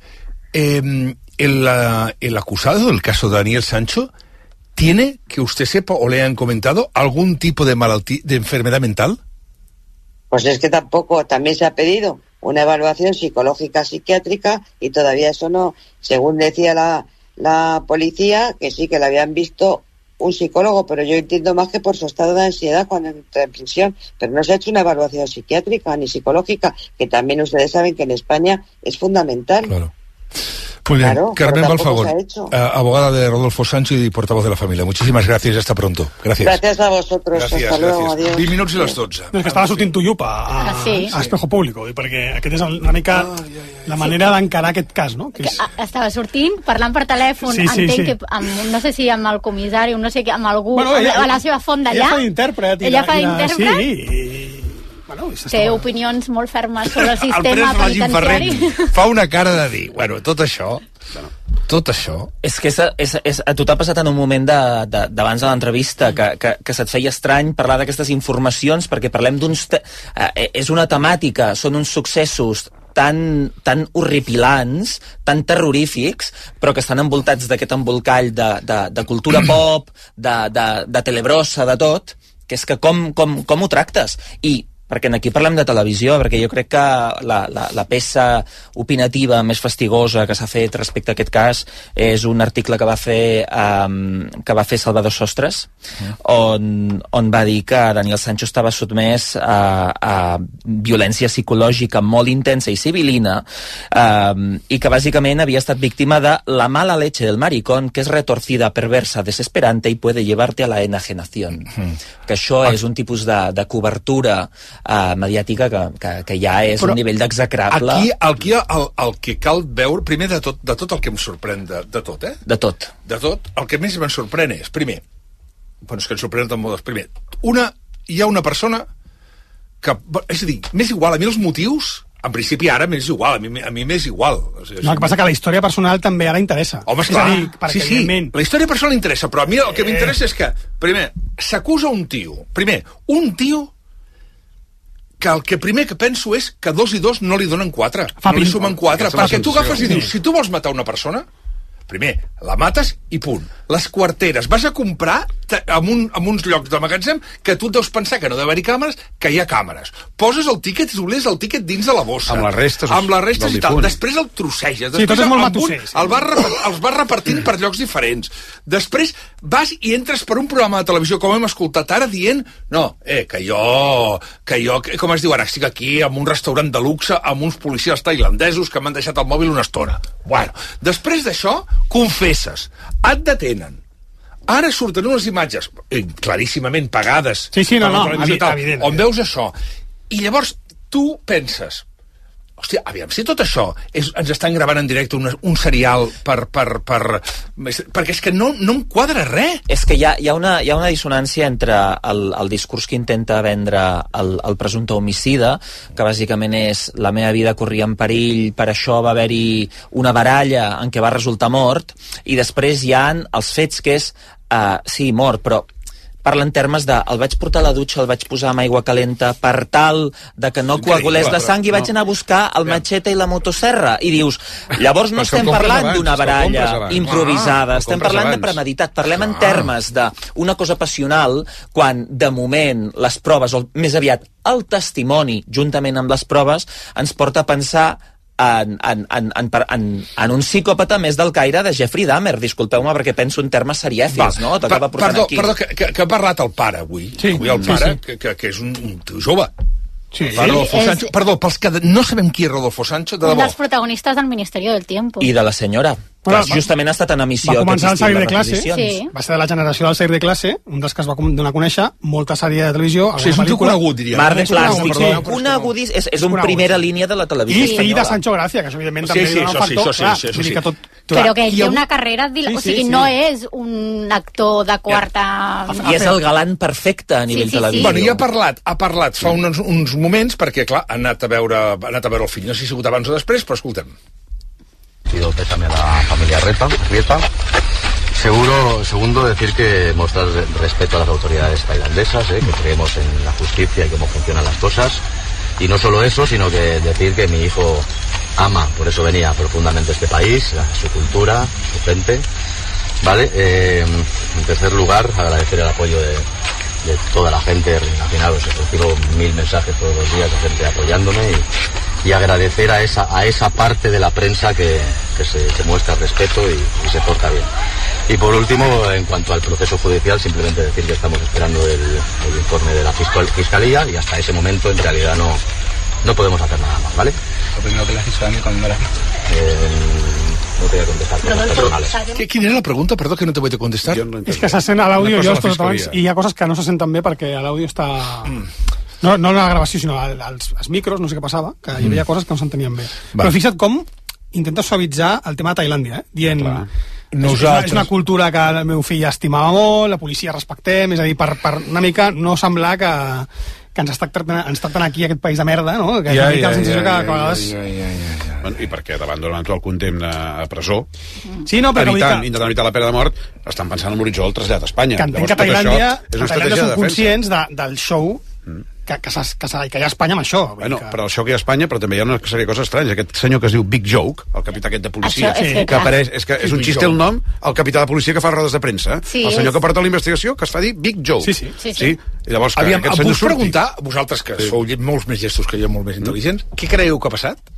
Eh, el, el acusado del caso de Daniel Sancho, ¿tiene, que usted sepa o le han comentado, algún tipo de malaltía, de enfermedad mental? Pues es que tampoco, también se ha pedido una evaluación psicológica psiquiátrica y todavía eso no, según decía la, la policía, que sí, que le habían visto un psicólogo, pero yo entiendo más que por su estado de ansiedad cuando entra en prisión, pero no se ha hecho una evaluación psiquiátrica ni psicológica, que también ustedes saben que en España es fundamental. Claro. Muy bien, claro, Carmen Balfagor, abogada de Rodolfo Sancho y portavoz de la familia. Muchísimas gracias, hasta pronto. Gracias. Gracias a vosotros, gràcies, hasta luego, gràcies. adiós. vint minuts i les dotze. És que estava sortint Tuyup a, a, ah, sí. a Espejo Público, perquè aquest és una mica ah, ja, ja, ja. la manera sí. d'encarar aquest cas, no? Que és... que estava sortint, parlant per telèfon, sí, sí, entenc sí. que, amb, no sé si amb el comissari, no sé què, amb algú, bueno, ella, a la seva font d'allà. Ella fa d'intèrpret. Ella fa d'intèrpret. Sí, i... Bueno, té opinions molt fermes sobre el sistema el penitenciari. Fa una cara de dir, bueno, tot això... Tot això... És que és, és, és, a tu t'ha passat en un moment de, de, d'abans de l'entrevista que, que, que se't feia estrany parlar d'aquestes informacions, perquè parlem d'uns... Te... Eh, és una temàtica, són uns successos tan, tan horripilants, tan terrorífics, però que estan envoltats d'aquest embolcall de, de, de cultura pop, de, de, de telebrossa, de tot, que és que com, com, com ho tractes? I perquè aquí parlem de televisió, perquè jo crec que la, la, la peça opinativa més fastigosa que s'ha fet respecte a aquest cas és un article que va fer um, que va fer Salvador Sostres, mm. on, on va dir que Daniel Sancho estava sotmès a, a violència psicològica molt intensa i civilina, um, i que bàsicament havia estat víctima de la mala leche del maricón, que és retorcida, perversa, desesperante y puede llevarte a la enajenación. Mm. Que això ah. és un tipus de, de cobertura Uh, mediàtica que, que, que ja és Però un nivell d'execrable. Aquí, aquí el, el que cal veure, primer de tot, de tot el que em sorprèn, de, de tot, eh? De tot. De tot, el que més em sorprèn és, primer, bueno, és que em sorprèn tant moltes, primer, una, hi ha una persona que, és a dir, m'és igual, a mi els motius, en principi ara m'és igual, a mi, a mi m'és igual. O sigui, no, el que passa que la història personal també ara interessa. Home, esclar, dir, sí, sí, la història personal interessa, però a mi el que m'interessa és que, primer, s'acusa un tio, primer, un tio que el que primer que penso és que dos i dos no li donen quatre, Fa no li sumen quatre, perquè tu agafes i dius, si tu vols matar una persona, primer, la mates i punt. Les quarteres, vas a comprar en, un, en uns llocs de magatzem que tu deus pensar que no deu haver-hi càmeres, que hi ha càmeres. Poses el tíquet i t'oblides el tíquet dins de la bossa. Amb les restes, amb les restes i tal. Després el trosseges. Sí, tot és molt matusser. El vas, els vas repartint per llocs diferents. Després vas i entres per un programa de televisió, com hem escoltat ara, dient no, eh, que jo, que jo, com es diu ara, estic aquí en un restaurant de luxe amb uns policies tailandesos que m'han deixat el mòbil una estona. Bueno, després d'això, confesses, et detenen. Ara surten unes imatges eh, claríssimament pagades sí, sí, no, no, evident, tal, evident, on veus això i llavors tu penses, hòstia, aviam, si tot això és, ens estan gravant en directe un, un serial per, per, per, perquè és que no, no em quadra res. És que hi ha, hi ha, una, hi ha una dissonància entre el, el discurs que intenta vendre el, el presumpte homicida, que bàsicament és la meva vida corria en perill, per això va haver-hi una baralla en què va resultar mort, i després hi ha els fets que és uh, sí, mort, però parla en termes de el vaig portar a la dutxa, el vaig posar amb aigua calenta per tal de que no coagulés la sang i vaig anar a buscar el machete i la motosserra. I dius, llavors no estem parlant d'una baralla improvisada, estem parlant de premeditat, parlem en termes d'una cosa passional quan, de moment, les proves, o més aviat el testimoni, juntament amb les proves, ens porta a pensar En, en, en, en, en, en un psicòpata més del caire de Jeffrey Dahmer. Disculpeu-me perquè penso en termes serièfils, no? T'acaba portant perdó, aquí. Perdó, que, que, que ha parlat el pare avui. Sí, avui el pare, sí, sí. Que, que, que és un, un tio jove. Sí, Rodolfo és... Sancho. Perdó, pels que no sabem qui és Rodolfo Sancho, de Un debò. dels protagonistes del Ministerio del Tiempo. I de la senyora, que Bueno, justament ha estat en emissió. Va començar el Sair de classe, Sí. va ser de la generació del Sair de classe, un dels que es va com- donar a conèixer, molta sèrie de televisió, Sí, és un tio pel·lícula. conegut, diria. Mar de És conegut, plàstic, perdó, sí. però és Conegudís, és, és un conegut, primera sí. línia de la televisió I fill de espanyola. Sancho Gracia, que això evidentment Sí, també sí, li dona això un sí, factor. això sí, clar, això vull dir sí. que tot, Però que ell I té avui- una carrera... dil- Sí, o sí, sigui, sí. no és un actor de quarta... I és el galant perfecte a nivell Sí, sí, sí. televisió. Bueno, i ha parlat, ha parlat fa uns, uns moments, perquè, clar, ha anat a veure, ha anat a veure el fill. No sé si ha sigut abans o després, però escoltem. Pido pésame a la familia Reta, Rieta. Seguro, segundo, decir que mostrar respeto a las autoridades tailandesas, ¿eh? Que creemos en la justicia y cómo funcionan las cosas. Y no solo eso, sino que decir que mi hijo ama, por eso venía profundamente a este país, a su cultura, su gente. ¿Vale? Eh, en tercer lugar, agradecer el apoyo de, de toda la gente. Al final os recibo mil mensajes todos los días de gente apoyándome y, y agradecer a esa, a esa parte de la prensa que, que se, que muestra respeto y, y se porta bien. Y por último, en cuanto al proceso judicial, simplemente decir que estamos esperando el, el informe de la fiscal, Fiscalía y hasta ese momento en realidad no, no podemos hacer nada más, ¿vale? Lo primero que la Fiscalía cuando era... Eh, no te voy a contestar cosas personales. Què, quina era la pregunta? Perdó, que no te voy a contestar. No És que se sent a l'àudio, Una jo cosa a la els abans, fiscalia. i hi ha coses que no se senten bé perquè a l'àudio està... No, no la gravació, sinó al- als, als micros, no sé què passava, que hi havia coses que no s'entenien bé. Va. Però fixa't com intenta suavitzar el tema de Tailàndia, eh? Dient... És, és, una, Nosaltres- és una cultura que el meu fill estimava molt, la policia respectem, és a dir, per, per una mica no semblar que, que ens, està tractant, ens tracten aquí aquest país de merda, no? Que és una mica la sensació que a vegades... ja, ja, ja, ja. Bueno, I perquè davant d'un eventual condemne a presó, Sí, no, però vull dir evitant, que, intentant evitar la pena de mort, estan pensant en l'horitzó del trasllat a Espanya. que entenc Llavors, que tot Tailàndia, això és a una Tailàndia estratègia són de defensa. conscients de, del show que, que, s'ha- que, s'ha- que hi ha a Espanya amb això. Vull Bueno, dir que... però això que hi ha a Espanya, però també hi ha una sèrie de coses estranys. Aquest senyor que es diu Big Joke, el capità aquest de policia, Això és que, que, clar. apareix, és, que és un Big xiste Joke. el nom, el capità de policia que fa rodes de premsa. Sí, el senyor és- que porta la investigació, que es fa dir Big Joke. Sí, sí. Sí, sí. I llavors que Aviam, aquest em senyor puc surti. preguntar, vosaltres que Sí. sou molts més gestos que jo, molt més intel·ligents, què creieu que ha passat?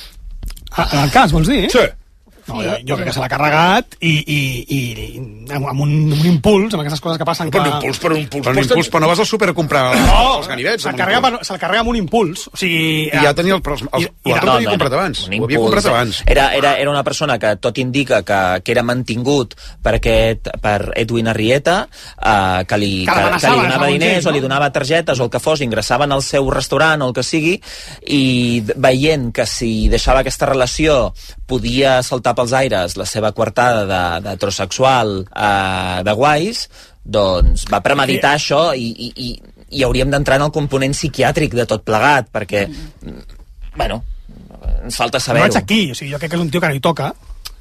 Ah, en el cas, vols dir? Sí. No, jo, jo crec que se l'ha carregat i, i, i, i amb, amb, un, amb un impuls, amb aquestes coses que passen... Per que... un impuls, per un impuls. Però un impuls, però no vas al súper a comprar No, els ganivets. se'l amb un carrega, impuls. per, se'l carrega amb un impuls. O sigui... I ja tenia el... Els, els, I- i- l'altre no, l'havia comprat abans. un Ho havia impuls. comprat abans. Era, era, era una persona que tot indica que, que era mantingut per, aquest, per Edwin Arrieta, eh, que, li, Que que, que l'amenaçava, li donava segons diners ell, no? o li donava targetes o el que fos, ingressaven al seu restaurant o el que sigui, i d- veient que si deixava aquesta relació podia saltar pels aires la seva coartada de, de heterosexual eh, de guais, doncs va premeditar Sí. això i, i, i, i hauríem d'entrar en el component psiquiàtric de tot plegat, perquè, bueno, ens falta No saber-ho. vaig aquí, o sigui, jo crec que és un tio que no hi toca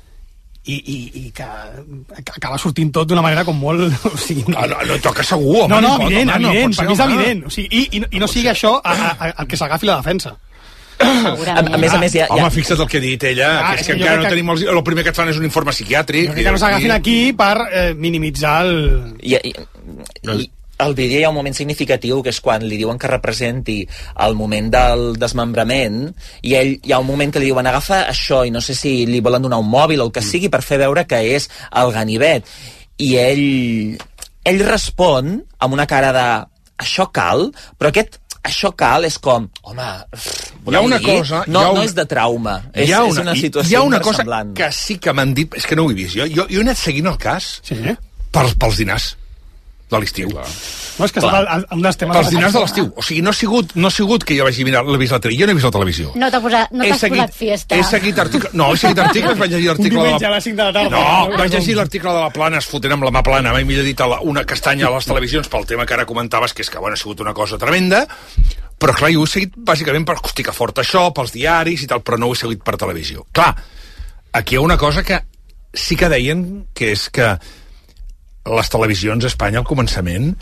i, i, i que acaba sortint tot d'una manera com molt... O sigui, No, no, no toca segur, home. no, no, pot, evident, home, no evident, pot per mi ser, és home. evident. O sigui, i, i, I no sigui això a, a, a, el que s'agafi la defensa. A, a més a més, hi ha, hi Home, ha, fixa't el que ha dit ella, Ah, que és és que que jo encara crec no que- tenim els... El primer que et fan és un informe psiquiàtric. Jo crec que no s'agafin aquí per eh, minimitzar el... hi, ha- hi, hi, al vídeo hi ha un moment significatiu que és quan li diuen que representi el moment del desmembrament i ell hi ha un moment que li diuen agafa això i no sé si li volen donar un mòbil o el que sigui per fer veure que és el ganivet i ell ell respon amb una cara de això cal, però aquest això cal és com, home, Hi ha una cosa... no, hi ha no una, és de trauma, és, hi ha és una hi- situació Hi ha una cosa inversemblant. que sí que m'han dit... És que no ho he vist. Jo, jo, jo he anat seguint el cas Sí. pels, pels dinars de l'estiu. No, és que és el, el, un dels temes... Pels dinars de l'estiu. O sigui, no ha sigut, no ha sigut que jo vagi mirar, l'he vist la tele. Jo no he vist la televisió. No t'ha posat, no He t'has seguit- posat fiesta. He seguit articles... No, he seguit articles, vaig llegir Un l'article de diumenge a la... les cinc de la tarda. No, vaig llegir l'article de la Plana, es fotent amb la mà plana, mai millor dit, a la, una castanya a les televisions pel tema que ara comentaves, que és que, bueno, ha sigut una cosa tremenda, però clar, jo ho he seguit bàsicament per hosti, que fort això, pels diaris i tal, però no ho he seguit per televisió. Clar, aquí hi ha una cosa que sí que deien, que és que les televisions a Espanya al començament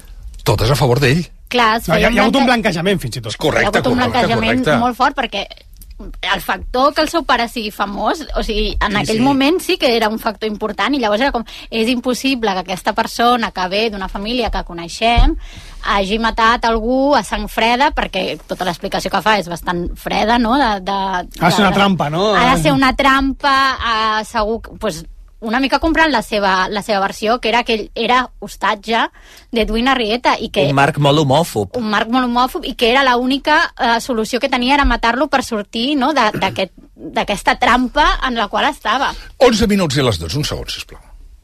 totes a favor d'ell. Clar, no, hi, ha, hi ha hagut un blanquejament, fins i tot. Correcte, hi ha hagut un blanquejament correcte. molt fort, perquè el factor que el seu pare sigui famós, o sigui, en sí, aquell sí. moment sí que era un factor important, i llavors era com, és impossible que aquesta persona que ve d'una família que coneixem hagi matat algú a sang freda, perquè tota l'explicació que fa és bastant freda, no? De, de, de, ha de ser una trampa, no? Ha de ser una trampa, eh, segur que... Pues, una mica comprant la seva, la seva versió, que era que ell era hostatge d'Edwin Arrieta, i que... Un Marc molt homòfob. Un Marc molt homòfob, i que era l'única eh, solució que tenia era matar-lo per sortir, no?, d'aquesta aquest, trampa en la qual estava. onze minuts i les dotze, un segon, sisplau.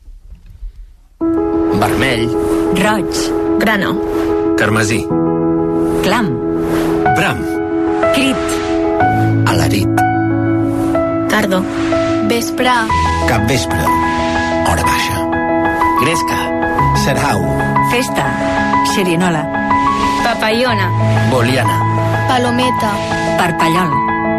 Vermell. Roig. Grana. Carmesí. Clam. Bram. Crit. Alarit. Tardo. Vespre. Capvespre. Hora baixa. Gresca. Sarau. Festa. Xerinola. Papallona. Boliana. Palometa. Parpallol.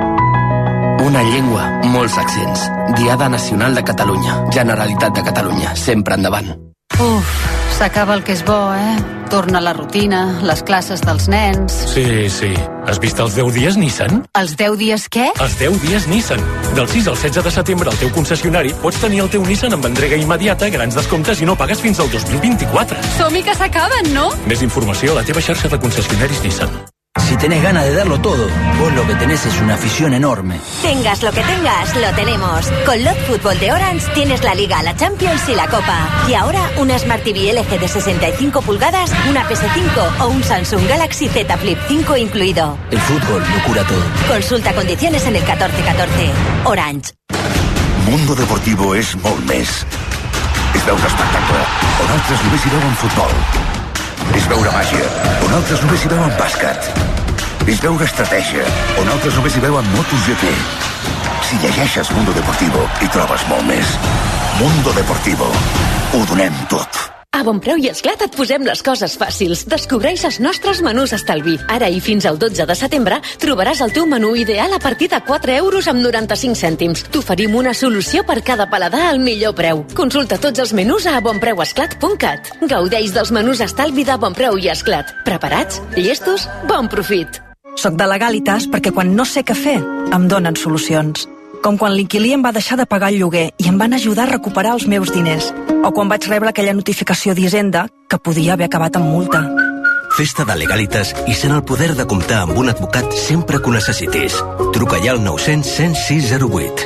Una llengua, molts accents. Diada Nacional de Catalunya. Generalitat de Catalunya. Sempre endavant. Uf, s'acaba el que és bo, eh? Torna la rutina, les classes dels nens... Sí, sí. Has vist els deu dies Nissan? Els deu dies què? Els deu dies Nissan. Del sis al setze de setembre al teu concessionari pots tenir el teu Nissan amb entrega immediata, grans descomptes i no pagues fins al dos mil vint-i-quatre. Som-hi que s'acaben, no? Més informació a la teva xarxa de concessionaris Nissan. Si tenés ganas de darlo todo, vos lo que tenés es una afición enorme. Tengas lo que tengas, lo tenemos. Con Lot Fútbol de Orange tienes la Liga, la Champions y la Copa. Y ahora una Smart T V L G de sesenta y cinco pulgadas, una P S cinco o un Samsung Galaxy Z Flip cinco incluido. El fútbol lo cura todo. Consulta condiciones en el catorze catorze. Orange. Mundo Deportivo és molt més. És veure espectacle, on altres només hi veuen futbol. És veure màgia, on altres només hi veuen bàsquet. És veure estratègia, on altres només hi veuen MotoGP. Si llegeixes Mundo Deportivo, hi trobes molt més. Mundo Deportivo. Ho donem tot. A Bonpreu i Esclat et posem les coses fàcils. Descobreix els nostres menús estalvi. Ara i fins al dotze de setembre trobaràs el teu menú ideal a partir de quatre euros amb noranta-cinc cèntims. T'oferim una solució per cada paladar al millor preu. Consulta tots els menús a bonpreuesclat punt cat. Gaudeix dels menús estalvi de Bonpreu i Esclat. Preparats? Llestos? Bon profit! Soc de Legalitas perquè quan no sé què fer, em donen solucions. Com quan l'inquilí em va deixar de pagar el lloguer i em van ajudar a recuperar els meus diners. O quan vaig rebre aquella notificació d'Hisenda que podia haver acabat amb multa. Festa de Legalitas i sent el poder de comptar amb un advocat sempre que ho necessitis. Truca ja al nou cents, cent sis zero vuit.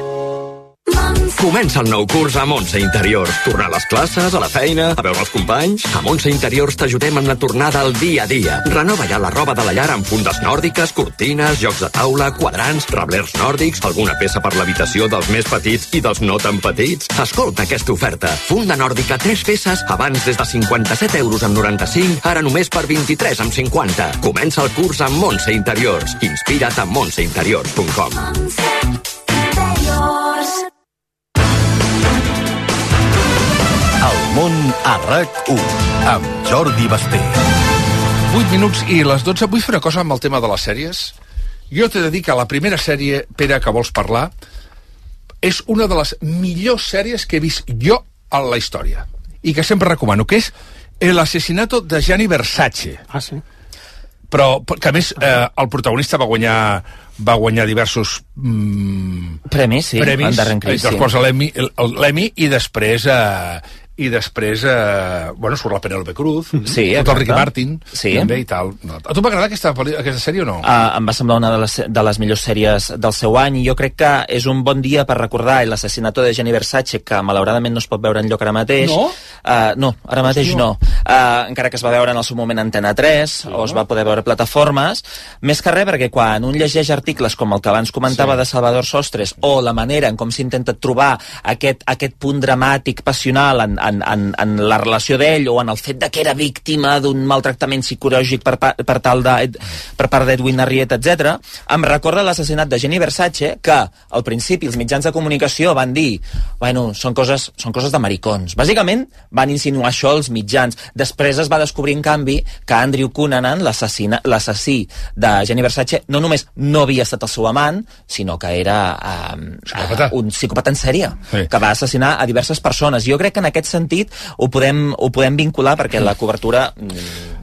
Comença el nou curs a Montse Interiors. Tornar a les classes, a la feina, a veure els companys. A Montse Interiors t'ajudem en la tornada al dia a dia. Renova ja la roba de la llar amb fundes nòrdiques, cortines, jocs de taula, quadrants, reblers nòrdics, alguna peça per l'habitació dels més petits i dels no tan petits. Escolta aquesta oferta. Funda nòrdica, tres peces, abans des de cinquanta-set euros amb noranta-cinc, ara només per vint-i-tres amb cinquanta. Comença el curs amb Montse Interiors. Inspira't a montse interiors punt com. El món a RAC u, amb Jordi Basté. vuit minuts i les dotze. Vull fer una cosa amb el tema de les sèries. Jo t'he de dir que la primera sèrie, Pere, que vols parlar, és una de les millors sèries que he vist jo a la història. I que sempre recomano, que és El asesinato de Gianni Versace. Ah, sí? Però, que a més, eh, el protagonista va guanyar va guanyar diversos mm, premis, sí, premis, Cris, dels quals l'Emmy, l'Emmy, i després eh, i després eh, bueno, surt la Penélope Cruz, sí, tot el Ricky Martin, sí. també, i tal. No. A tu m'agrada aquesta, aquesta sèrie o no? Uh, em va semblar una de les, de les millors sèries del seu any, i jo crec que és un bon dia per recordar l'assassinat de Gianni Versace, que malauradament no es pot veure enlloc ara mateix. No? Uh, no, ara mateix no. Uh, encara que es va veure en el seu moment Antena tres, sí, o es va poder veure a plataformes, més que res perquè quan un llegeix articles com el que abans comentava sí. de Salvador Sostres, o la manera en com s'intenta trobar aquest, aquest punt dramàtic, passional en, en, en, en la relació d'ell, o en el fet de que era víctima d'un maltractament psicològic per, per, tal de, per part d'Edwin Arrieta, etcètera, em recorda l'assassinat de Gianni Versace, que al principi els mitjans de comunicació van dir, bueno, són coses, són coses de maricons. Bàsicament van insinuar això els mitjans. Després es va descobrir, en canvi, que Andrew Cunanan, l'assassí de Gianni Versace, no només no havia estat el seu amant, sinó que era um, uh, un psicòpata en sèrie, sí. que va assassinar a diverses persones. Jo crec que en aquest sentit ho podem, ho podem vincular, perquè la cobertura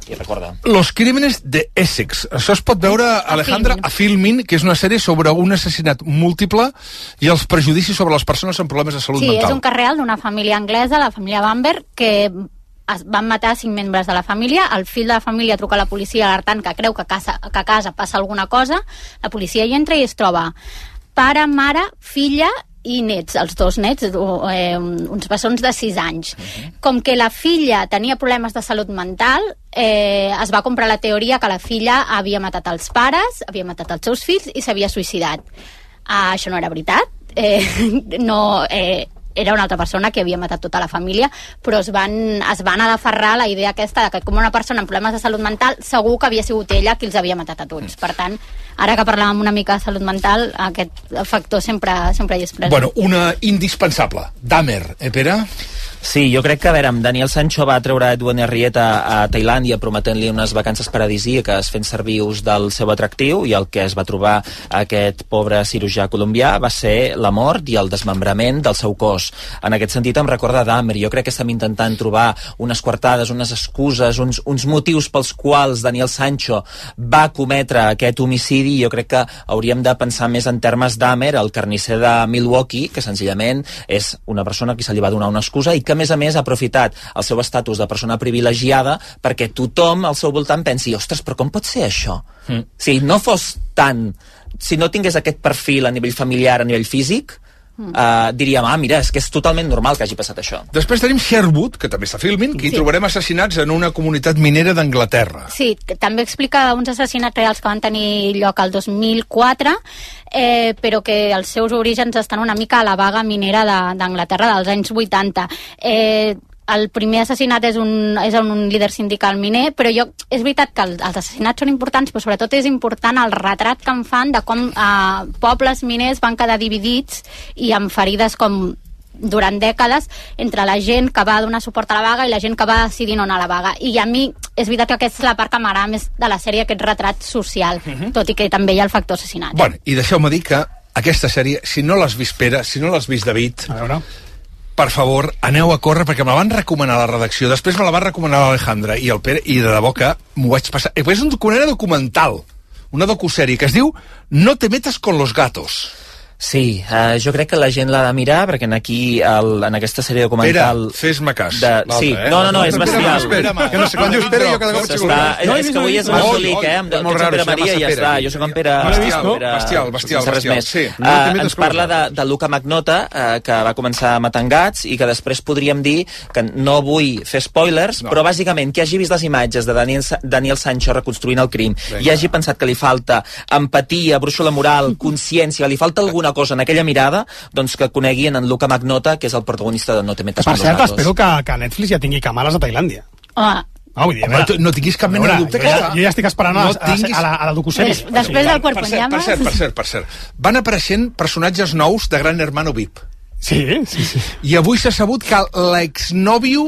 i recorda. Los crímenes de Essex. Això es pot veure, Alejandra, a Filmin, que és una sèrie sobre un assassinat múltiple i els prejudicis sobre les persones amb problemes de salut sí, mental. Sí, és un cas real d'una família anglesa, la família Bamber, que es van matar cinc membres de la família. El fill de la família truca a la policia alertant que creu que a casa, que a casa passa alguna cosa. La policia hi entra i es troba pare, mare, filla i nets, els dos nets, eh, uns bessons de sis anys. Com que la filla tenia problemes de salut mental, eh, es va comprar la teoria que la filla havia matat els pares, havia matat els seus fills i s'havia suïcidat. Ah, això no era veritat. Eh, no... Eh, era una altra persona que havia matat tota la família, però es van, es van aferrar a la idea aquesta de que com una persona amb problemes de salut mental segur que havia sigut ella qui els havia matat a tots. Per tant, ara que parlàvem una mica de salut mental, aquest factor sempre, sempre hi és present. Bueno, una indispensable. Dahmer, eh, Pere? Sí, jo crec que, a veure, Daniel Sancho va treure Edwin Henrietta a Tailàndia prometent-li unes vacances paradisíaques fent servir ús del seu atractiu, i el que es va trobar aquest pobre cirurgià colombià va ser la mort i el desmembrament del seu cos. En aquest sentit em recorda Dahmer. Jo crec que estem intentant trobar unes coartades, unes excuses, uns, uns motius pels quals Daniel Sancho va cometre aquest homicidi. Jo crec que hauríem de pensar més en termes Dahmer, el carnisser de Milwaukee, que senzillament és una persona que se li va donar una excusa i que a més a més ha aprofitat el seu estatus de persona privilegiada perquè tothom al seu voltant pensi, ostres, però com pot ser això? Mm. Si no fos tant, si no tingués aquest perfil a nivell familiar, a nivell físic, mm. uh, diríem, ah, mira, és que és totalment normal que hagi passat això. Després tenim Sherwood, que també està filmint, que hi sí. trobarem assassinats en una comunitat minera d'Anglaterra. Sí, també explica uns assassinats reals que van tenir lloc al dos mil quatre, eh, però que els seus orígens estan una mica a la vaga minera d'Anglaterra de, dels anys vuitanta. Eh, el primer assassinat és un, és un líder sindical miner, però jo, és veritat que els assassinats són importants, però sobretot és important el retrat que en fan de com eh, pobles miners van quedar dividits i amb ferides com durant dècades entre la gent que va donar suport a la vaga i la gent que va decidir no anar a la vaga. I a mi és veritat que aquesta és la part que m'agrada més de la sèrie, aquest retrat social, uh-huh. tot i que també hi ha el factor assassinat. Bueno, i deixeu-me dir que aquesta sèrie, si no l'has vist, Pere, si no l'has vist, David, a veure, per favor, aneu a córrer, perquè me la van recomanar a la redacció, després me la va recomanar l'Alejandra i el Pere, i de debò que m'ho vaig passar. És un document documental, una docusèrie que es diu No te metas con los gatos. Sí, uh, jo crec que la gent l'ha de mirar, perquè en aquí, el, en aquesta sèrie documental... Pere, fes-me cas. De... Sí, eh? no, no, no, és bestial. Espera, espera, que no sé, quan dius Pere, jo cada cop xico. No, és que avui és embolic, eh? Em tens en Pere Maria i ja està. Jo soc en Pere... Bestial, bestial, bestial. Sí. Ens parla de, de Luca Magnotta, uh, que va començar matant gats, i que després podríem dir que no vull fer spoilers, no. però bàsicament qui hagi vist les imatges de Daniel, Daniel Sancho reconstruint el crim i hagi pensat que li falta empatia, brúixola moral, consciència, li falta alguna cosa en aquella mirada, doncs que coneguin en Luca Magnotta, que és el protagonista de No te metas con los gatos. Per cert, espero que, que Netflix ja tingui càmeres a Tailàndia. Ah. No, vull dir, Home, no, no tinguis cap mena de dubte que jo, jo ja estic esperant no a, a, a, la, a la docusèrie. Des, després del Cuerpo en Llamas. Per cert, per cert, per cert. Van apareixent personatges nous de Gran Hermano V I P. Sí, sí, sí. I avui s'ha sabut que l'exnòvio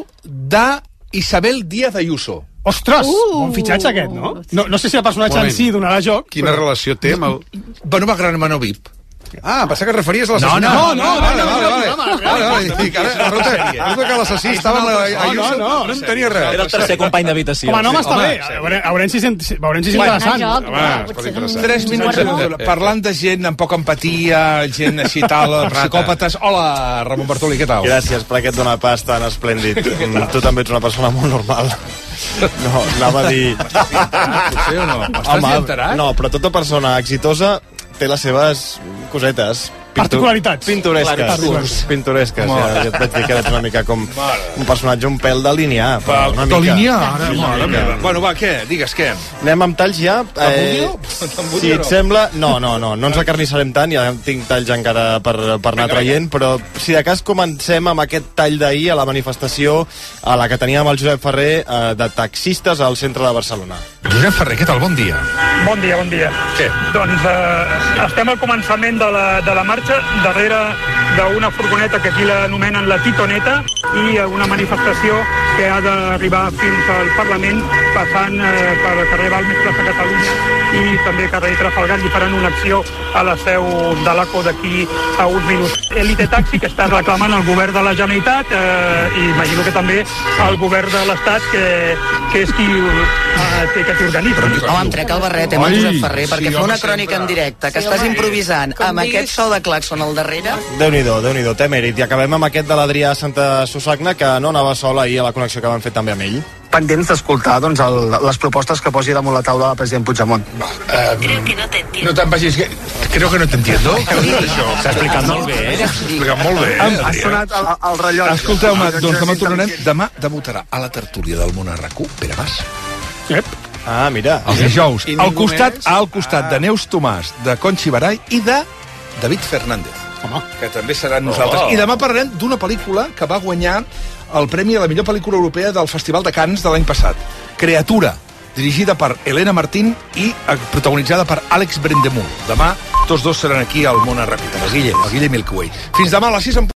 d'Isabel Díaz Ayuso. Ostres, uh, bon fitxatge aquest, no? No, no sé si el personatge en si donarà joc. Quina però... relació té amb el... Bueno, va Gran Hermano V I P. Ah, pensava que et referies a l'assassí. No, no, no, vale, vale, vale. Vale, vale. Resulta que l'assassí estava amb la... No, no, no en tenia res. Era el tercer company d'habitació. Home, no m'està bé. Veurem si és interessant. Tres minuts parlant de gent amb poca empatia, gent així tal, psicòpates. Hola, Ramon Bartoli, què tal? Gràcies per aquest donar pas tan esplèndid. Tu també ets una persona molt normal. No, anava a dir... Potser o no? Estàs enterat? No, però tota persona exitosa té les seves cosetes. Particularitats. Pintoresques. Pintoresques. Ja, ja et vaig dir que eres una mica com un personatge un pèl de linear. De linear? Bueno, va, què? Digues, què? Anem amb talls ja. Eh, si et sembla... No, no, no, no ens acarnissarem tant, ja tinc talls encara per, per anar traient, però si de cas comencem amb aquest tall d'ahir a la manifestació a la que teníem el Josep Ferrer eh, de taxistes al centre de Barcelona. Josep Ferrer, què tal? Bon dia. Bon dia, bon dia. Què? Doncs eh, estem al començament de la, de la marxa. Darrere d'una furgoneta que aquí l'anomenen la Titoneta i una manifestació que ha d'arribar fins al Parlament passant eh, per carrer Balmes, plaça Catalunya i també carrer Trafalgar i faran una acció a la seu de l'A C O d'aquí a uns minuts. Elite Taxi, que està reclamant el govern de la Generalitat eh, i imagino que també el govern de l'Estat, que, que és qui eh, té que t'organitza. Home, em trec el barret, eh, Josep Ferrer, perquè fer una crònica en directe, que estàs improvisant amb aquest so de claxon al darrere... Déu-n'hi-do, Déu-n'hi-do, té mèrit. I acabem amb aquest de l'Adrià Santa Susagna, que no anava sol ahir a la connexió que van fer també amb ell. Pendents d'escoltar doncs, el, les propostes que posi damunt la taula el president Puigdemont. Um, creo que no te entiendo. No te'n vagis, que... creo que no te entiendo. S'ha explicat molt bé, eh? S'ha explicat molt bé. Eh? Ha sonat el, el rellotge. Escolteu-me, doncs demà tornarem. Demà debutarà a la tertúlia del Món a RAC1 Pere Mas. Yep. Ah, mira. Els dijous. Al costat, al costat de Neus Tomàs, de Conxi Barai i de David Fernández. Home. Que també seran nosaltres. Oh. I demà parlarem d'una pel·lícula que va guanyar el premi a la millor pel·lícula europea del Festival de Cannes de l'any passat. Creatura, dirigida per Helena Martín i protagonitzada per Àlex Brendemur. Demà tots dos seran aquí al Món a RAC1. El Guille, el Guille Milkway. Fins demà a les sis en